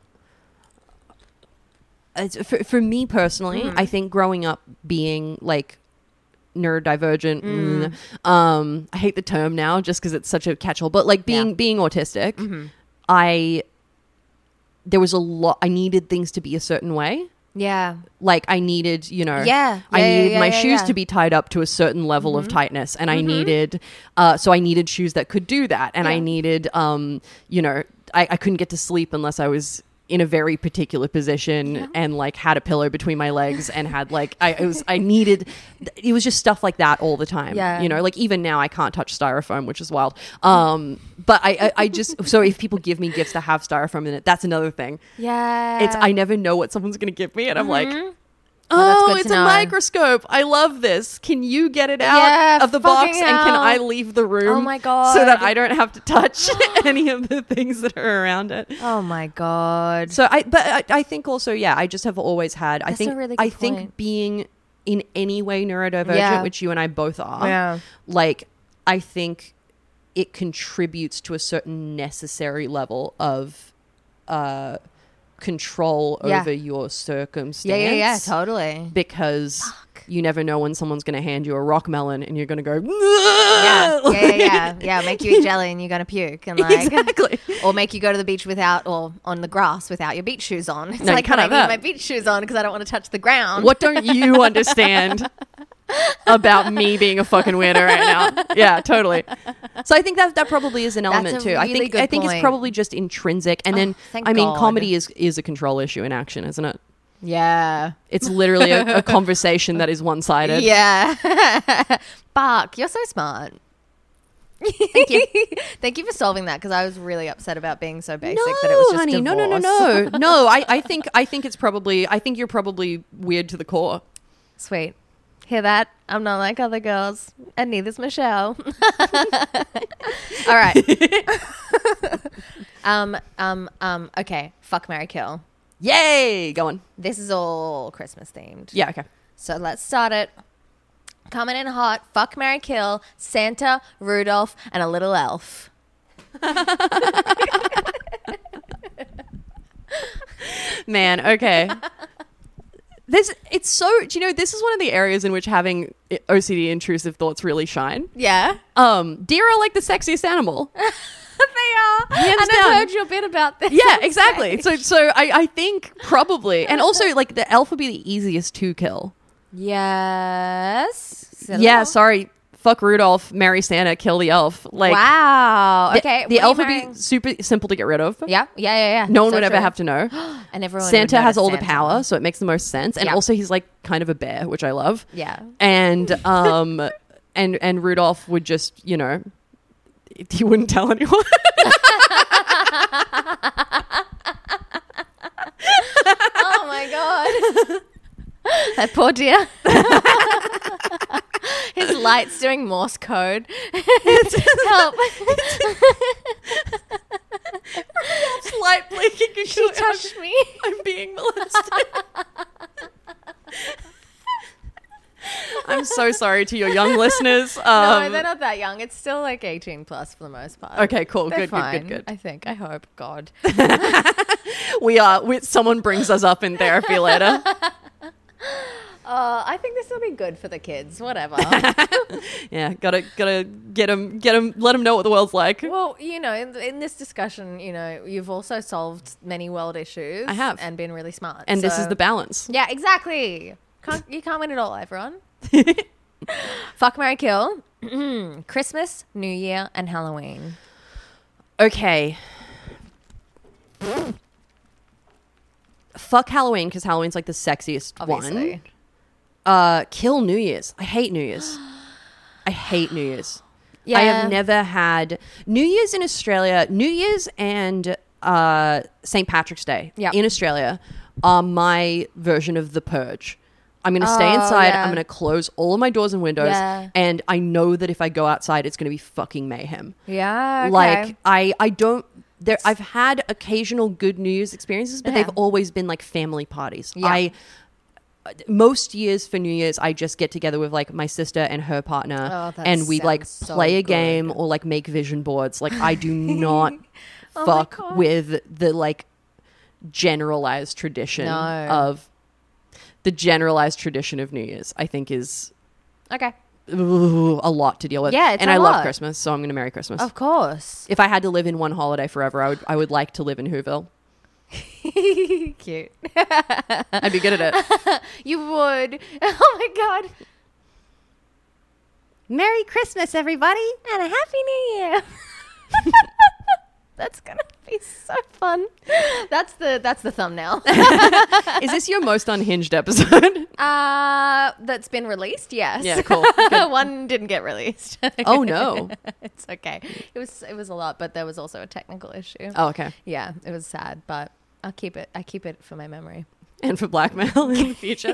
It's, for, for me personally, Mm. I think growing up being like neurodivergent, Mm. mm, um, I hate the term now just because it's such a catch-all. But like being Yeah. being autistic, Mm-hmm. I there was a lot. I needed things to be a certain way. Yeah. Like I needed, you know, Yeah. I Yeah, yeah, needed yeah, my yeah, shoes yeah. Mm-hmm. to be tied up to a certain level of tightness, and I needed, uh, so I needed shoes that could do that, and I Yeah. needed, um, you know, I, I couldn't get to sleep unless I was in a very particular position and like had a pillow between my legs and had like I it was I needed it was just stuff like that all the time. Yeah. You know, like even now I can't touch styrofoam, which is wild. Um, but I, I I just so if people give me gifts that have styrofoam in it, that's another thing. Yeah. It's I never know what someone's gonna give me, and I'm like, Oh, that's oh, good it's to a know. microscope. I love this. Can you get it out Yeah, of the box, fucking and can hell. I leave the room? Oh my God. So that I don't have to touch any of the things that are around it. Oh my God. So I, but I, I think also, yeah, I just have always had. I That's a think really I good think point. being in any way neurodivergent, Yeah. which you and I both are, Yeah. like I think it contributes to a certain necessary level of uh, control Yeah. over your circumstance. Yeah, yeah, yeah, totally. Because you never know when someone's going to hand you a rock melon and you're going to go, yeah, yeah, yeah, yeah, yeah. Make you eat jelly and you're gonna puke, and like Exactly. or make you go to the beach without or on the grass without your beach shoes on. It's No, you like, can't can I have leave that. my beach shoes on because I don't want to touch the ground? What don't you understand about me being a fucking weirdo right now? Yeah, totally. So I think that that probably is an element That's a too. I really think good I think point. it's probably just intrinsic, and then thank I mean, God. comedy is is a control issue in action, isn't it? Yeah, It's literally a, a conversation that is one sided. yeah. Bark, you're so smart. Thank you. Thank you for solving that because I was really upset about being so basic No, that it was just honey, no, no, no, divorce. no, no. I, I think I think it's probably I think you're probably weird to the core. Sweet. Hear that? I'm not like other girls, and neither's Michelle. All right. um. Um. Um. Okay. Fuck, marry, kill. Yay! Go on. This is all Christmas themed. Yeah. Okay. So let's start it. Coming in hot. Fuck, marry, kill. Santa, Rudolph, and a little elf. Man. Okay. This it's so. Do you know this is one of the areas in which having O C D intrusive thoughts really shine. Yeah. Um, deer are like the sexiest animal. They are. Hands and down. I've heard your bit about this. Yeah, on exactly. stage. So, so I, I think probably, and also like the elf would be the easiest to kill. Yes. Yeah, sorry. Fuck Rudolph, marry Santa, kill the elf. Like, wow. the- Okay. the what are elf you would be marrying? super simple to get rid of. Yeah. Yeah. Yeah. Yeah. No one So would ever true. have to know. And everyone. Santa would has notice all the Santa. power, so it makes the most sense. And Yeah. also, he's like kind of a bear, which I love. Yeah. And um, and and Rudolph would just, you know, he wouldn't tell anyone. Oh my god. That poor dear. His light's doing Morse code. Help. Rudolph's light blinking. She touched me. I'm being molested. I'm so sorry to your young listeners. Um, No, they're not that young. It's still like eighteen plus for the most part. Okay, cool. They're Good, good, fine, good, good. I think. I hope. God. we are. We, someone brings us up in therapy later. Uh, I think this will be good for the kids. Whatever. Yeah, gotta gotta get them, get them, let them know what the world's like. Well, you know, in, in this discussion, you know, you've also solved many world issues. I have. And been really smart. And this so- is the balance. Yeah, exactly. Can't, you can't win it all, everyone. Fuck, marry, kill. Christmas, New Year, and Halloween. Okay. Fuck Halloween because Halloween's like the sexiest Obviously. one. Uh, kill New Year's. I hate New Year's. I hate New Year's. Yeah. I have never had New Year's in Australia. New Year's and uh, Saint Patrick's Day Yep. in Australia are my version of the purge. I'm going to stay Oh, inside. yeah. I'm going to close all of my doors and windows. Yeah. And I know that if I go outside, it's going to be fucking mayhem. Yeah. Okay. Like I, I don't. There, I've had occasional good New Year's experiences, but Yeah. they've always been like family parties. Yeah. I most years for New Year's, I just get together with like my sister and her partner, Oh, that and we like sounds so play a good. game or like make vision boards. Like I do not Oh my fuck God. with the like generalized tradition No. of the generalized tradition of New Year's. I think is Okay. ooh, a lot to deal with. Yeah, it's and a I lot. love Christmas, so I'm going to marry Christmas. Of course. If I had to live in one holiday forever, I would I would like to live in Whoville. Cute. I'd be good at it. You would. Oh my God. Merry Christmas, everybody, and a Happy New Year. That's gonna be so fun. That's the that's the thumbnail. Is this your most unhinged episode? Uh, that's been released. Yes. Yeah, cool. One didn't get released. Oh no. It's okay. It was it was a lot, but there was also a technical issue. Oh, okay. Yeah, it was sad, but I'll keep it. I keep it for my memory. And for blackmail in the future.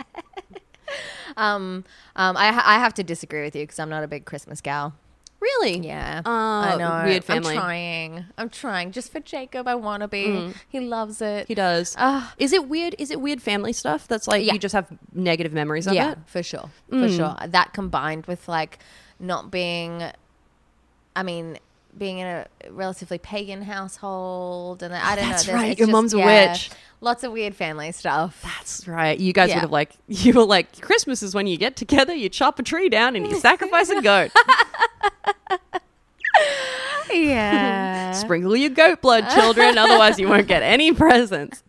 Um, um, I ha- I have to disagree with you because I'm not a big Christmas gal. Really? Yeah, Uh, I know. weird family. I'm trying. I'm trying. Just for Jacob, I want to be. He loves it. He does. Ah. Is it weird? Is it weird family stuff that's like Yeah. you just have negative memories of Yeah, it? for sure. For sure. That combined with like not being, I mean, being in a relatively pagan household, and I don't That's know. there's- right. it's Your just- mum's a yeah, witch. Lots of weird family stuff. That's right. You guys Yeah. would have like, you were like, Christmas is when you get together, you chop a tree down and you sacrifice a goat. Yeah. Sprinkle your goat blood, children. Otherwise, you won't get any presents.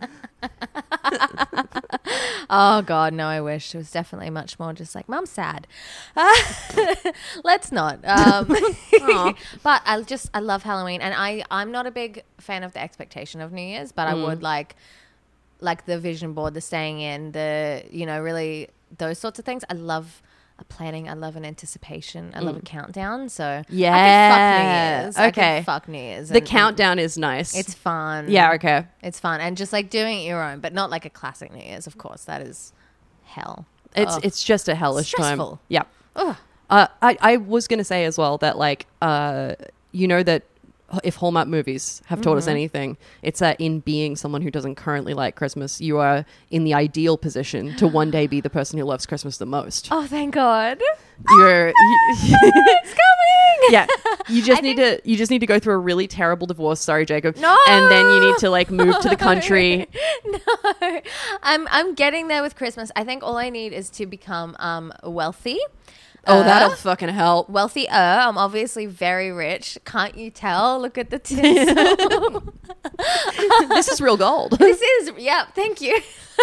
Oh God, no! I wish it was definitely much more just like Mum's sad. Uh, let's not. Um, but I just I love Halloween, and I I'm not a big fan of the expectation of New Year's, but I would like like the vision board, the staying in, the you know really those sorts of things. I love a planning. I love an anticipation. I love a countdown. So Yeah. I can fuck New Year's. I Okay. can fuck New Year's. The and- countdown is nice. It's fun. yeah, okay. It's fun, and just like doing it your own, but not like a classic New Year's. Of course, that is hell. It's Ugh. it's just a hellish Stressful. time. Yeah. Ugh. Uh, I, I was going to say as well that, like, uh, you know that if Hallmark movies have taught us anything, it's that in being someone who doesn't currently like Christmas, you are in the ideal position to one day be the person who loves Christmas the most. Oh, thank God. You're, you, It's coming. yeah, you just need to you just need to go through a really terrible divorce. Sorry, Jacob. No. And then you need to like move to the country. No, I'm I'm getting there with Christmas. I think all I need is to become um wealthy. Oh, Uh, that'll fucking help. Wealthier. I'm obviously very rich. Can't you tell? Look at the tinsel. This is real gold. This is yeah. Thank you.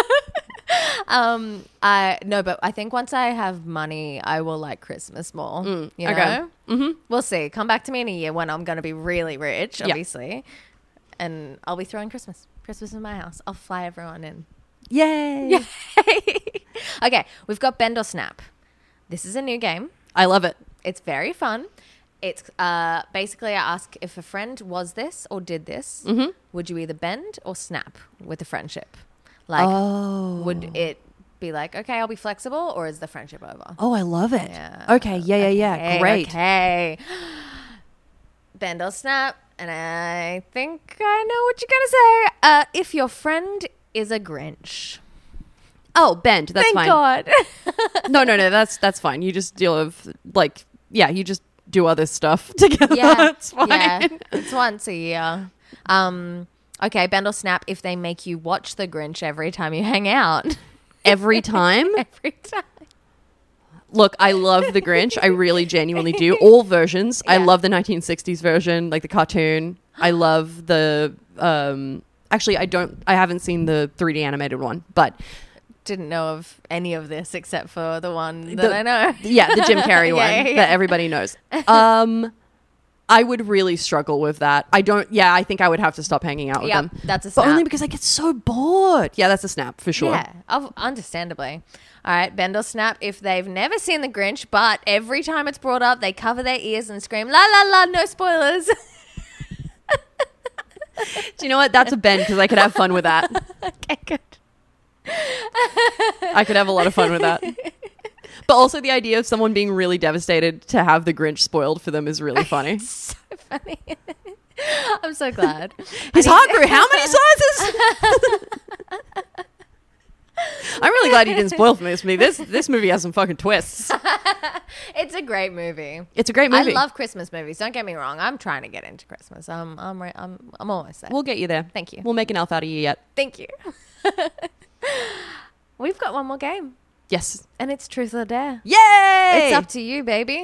um, I no, but I think once I have money, I will like Christmas more. you okay. know, mm-hmm. We'll see. Come back to me in a year when I'm going to be really rich, Yeah. obviously, and I'll be throwing Christmas. Christmas in my house. I'll fly everyone in. Yay. Okay, we've got Bend or Snap. This is a new game. I love it. It's very fun. It's uh, basically I ask if a friend was this or did this, Mm-hmm. would you either bend or snap with a friendship? Like, Oh. would it be like, okay, I'll be flexible, or is the friendship over? Oh, I love it. Yeah. Okay. Yeah, yeah, yeah. Okay, Great. Okay. Bend or snap, and I think I know what you're gonna say. Uh, if your friend is a Grinch. Oh, bend. That's Thank fine. God. No, no, no. That's that's fine. You just deal with like, yeah. You just do other stuff together. Yeah, it's fine. yeah. It's once a year. Um, okay, bend or snap if they make you watch The Grinch every time you hang out. Every time. Every time. Look, I love The Grinch. I really genuinely do. All versions. I Yeah. love the nineteen sixties version, like the cartoon. I love the. Um, actually, I don't. I haven't seen the three D animated one, but Didn't know of any of this except for the one that The- I know. yeah, the Jim Carrey Yeah, one yeah, yeah. that everybody knows. Um, I would really struggle with that. I don't. Yeah, I think I would have to stop hanging out with Yep, them. that's a But only snap. because I get so bored. Yeah, that's a snap for sure. Yeah, of- understandably. All right, bend or snap if they've never seen The Grinch, but every time it's brought up, they cover their ears and scream, la la la, no spoilers. Do you know what? That's a bend because I could have fun with that. Okay, good. I could have a lot of fun with that. But also the idea of someone being really devastated to have the Grinch spoiled for them is really funny. So funny. I'm so glad. His I heart need- grew how many sizes? I'm really glad you didn't spoil for this movie. This this movie has some fucking twists. It's a great movie. It's a great movie. I love Christmas movies. Don't get me wrong. I'm trying to get into Christmas. I'm I'm re- I'm I'm almost there. We'll get you there. Thank you. We'll make an elf out of you yet. Thank you. We've got one more game, Yes. and it's Truth or Dare. Yay! It's up to you, baby.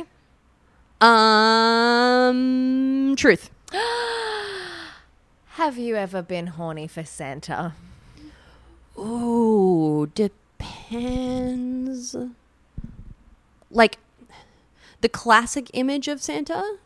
Um, truth. Have you ever been horny for Santa? Ooh, depends. Like the classic image of Santa.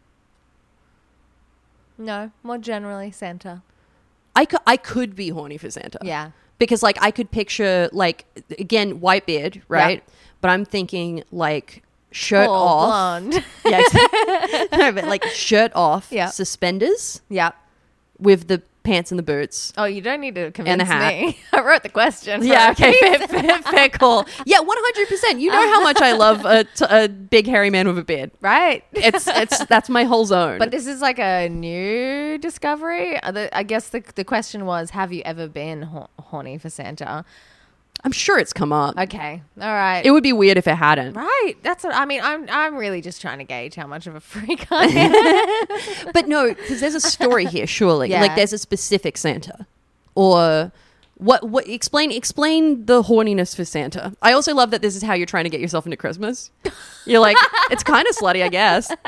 No, more generally, Santa. I could I could be horny for Santa. Yeah. Because like I could picture like again white beard, right? But I'm thinking like shirt Full off. blonde. Yeah, exactly. No, but like shirt off, Yeah. suspenders Yeah. with the pants and the boots. Oh, you don't need to convince And a hat. me. I wrote the question. Yeah, for a okay, fair, reason. fair, fair call. Yeah, one hundred percent. You know how much I love a, t- a big hairy man with a beard. Right. It's it's that's my whole zone. But this is like a new discovery. Uh, the- I guess the the question was, have you ever been ho- horny for Santa? I'm sure it's come up. Okay. All right. It would be weird if it hadn't. Right. That's what I mean. I'm I'm really just trying to gauge how much of a freak I am. But no, because there's a story here, surely. Yeah. Like there's a specific Santa. Or what what explain explain the horniness for Santa. I also love that this is how you're trying to get yourself into Christmas. You're like, it's kind of slutty, I guess. one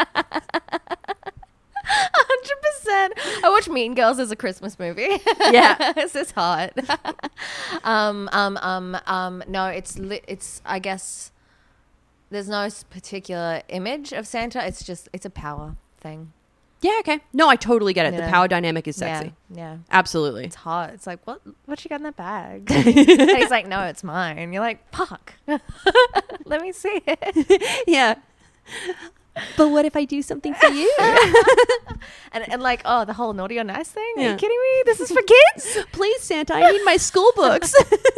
hundred percent. I watch Mean Girls as a Christmas movie. Yeah. This is hot. um, um, um, um, no, it's, li- it's, I guess, there's no s- particular image of Santa. It's just, it's a power thing. Yeah, okay. No, I totally get it. You The know? power dynamic is sexy. Yeah. Yeah. Absolutely. It's hot. It's like, what, what you got in that bag? And he's like, no, it's mine. You're like, fuck. Let me see it. Yeah. But what if I do something for you? and, and like, oh, the whole naughty or nice thing? Are Yeah. you kidding me? This is for kids? Please, Santa, I need my school books.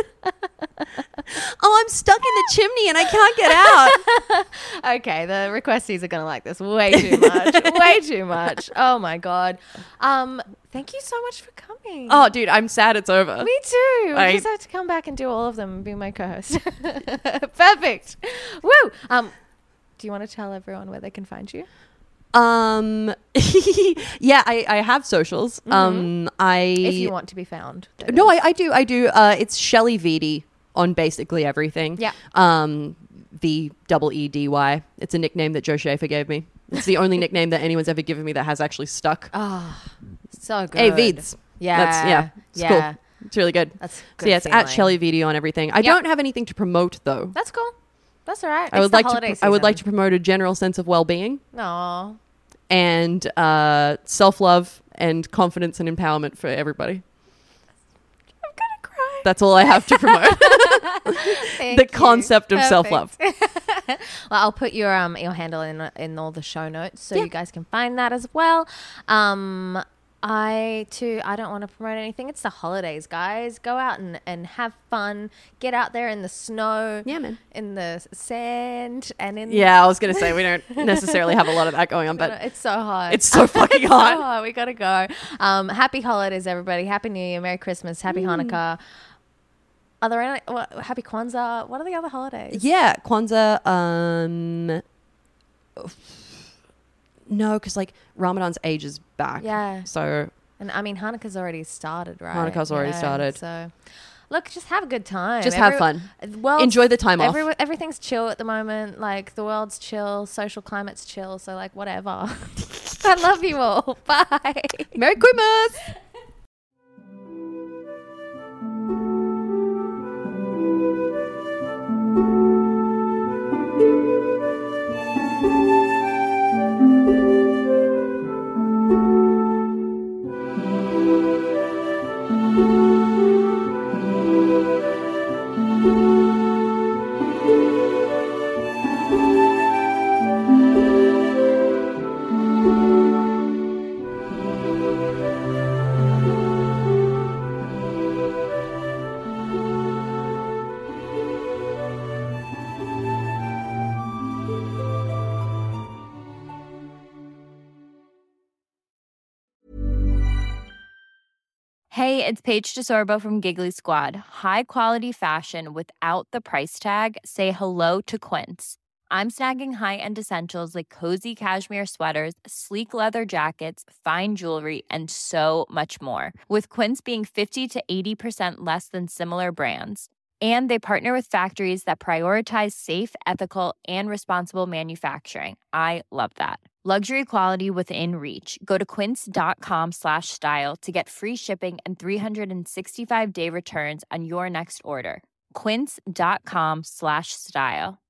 Oh, I'm stuck in the chimney and I can't get out. Okay, the requestees are going to like this way too much. way too much. Oh, my God. Um, thank you so much for coming. Oh, dude, I'm sad it's over. Me too. I I- just have to come back and do all of them and be my co-host. Perfect. Woo. Um, do you want to tell everyone where they can find you? Um, yeah, I, I have socials. Mm-hmm. Um, I If you want to be found. that no, is. I, I do, I do. Uh, it's Shelley Vidy on basically everything. Yeah. Um, V double E D Y. It's a nickname that Joe Schaefer gave me. It's the only nickname that anyone's ever given me that has actually stuck. Oh, so good. Hey, Vids. Yeah. That's, yeah. It's yeah. cool. It's really good. That's So good yeah, it's at feeling. Shelley Vidy on everything. I Yep. don't have anything to promote though. That's cool. That's all right. I It's would the like to. holiday Pr- I would like to season. promote a general sense of well-being Aw. and uh, self-love and confidence and empowerment for everybody. I'm gonna cry. That's all I have to promote. Thank the you. concept of Perfect. self-love. Well, I'll put your um your handle in in all the show notes so Yeah. you guys can find that as well. Um, I too I don't want to promote anything. It's the holidays, guys. Go out and, and have fun. Get out there in the snow. Yeah, man. In the sand and in Yeah, I was gonna say we don't necessarily have a lot of that going on, but it's so hot. it's so fucking It's so hot. hot. We gotta go. Um, happy holidays, everybody. Happy New Year. Merry Christmas. Happy Mm. Hanukkah. Are there any? What, happy Kwanzaa. What are the other holidays? Yeah, Kwanzaa. Um, no, because like Ramadan's ages back. Yeah. So And I mean, Hanukkah's already started, right? Hanukkah's already started. So, look, just have a good time. Just have fun. Well, Enjoy the time off. every, Everything's chill at the moment. Like the world's chill, social climate's chill. So, like, whatever. I love you all. Bye. Merry Christmas. Hey, it's Paige DeSorbo from Giggly Squad. High quality fashion without the price tag. Say hello to Quince. I'm snagging high-end essentials like cozy cashmere sweaters, sleek leather jackets, fine jewelry, and so much more. With Quince being fifty to eighty percent less than similar brands. And they partner with factories that prioritize safe, ethical, and responsible manufacturing. I love that. Luxury quality within reach. Go to quince.com slash style to get free shipping and three sixty-five day returns on your next order. Quince.com slash style.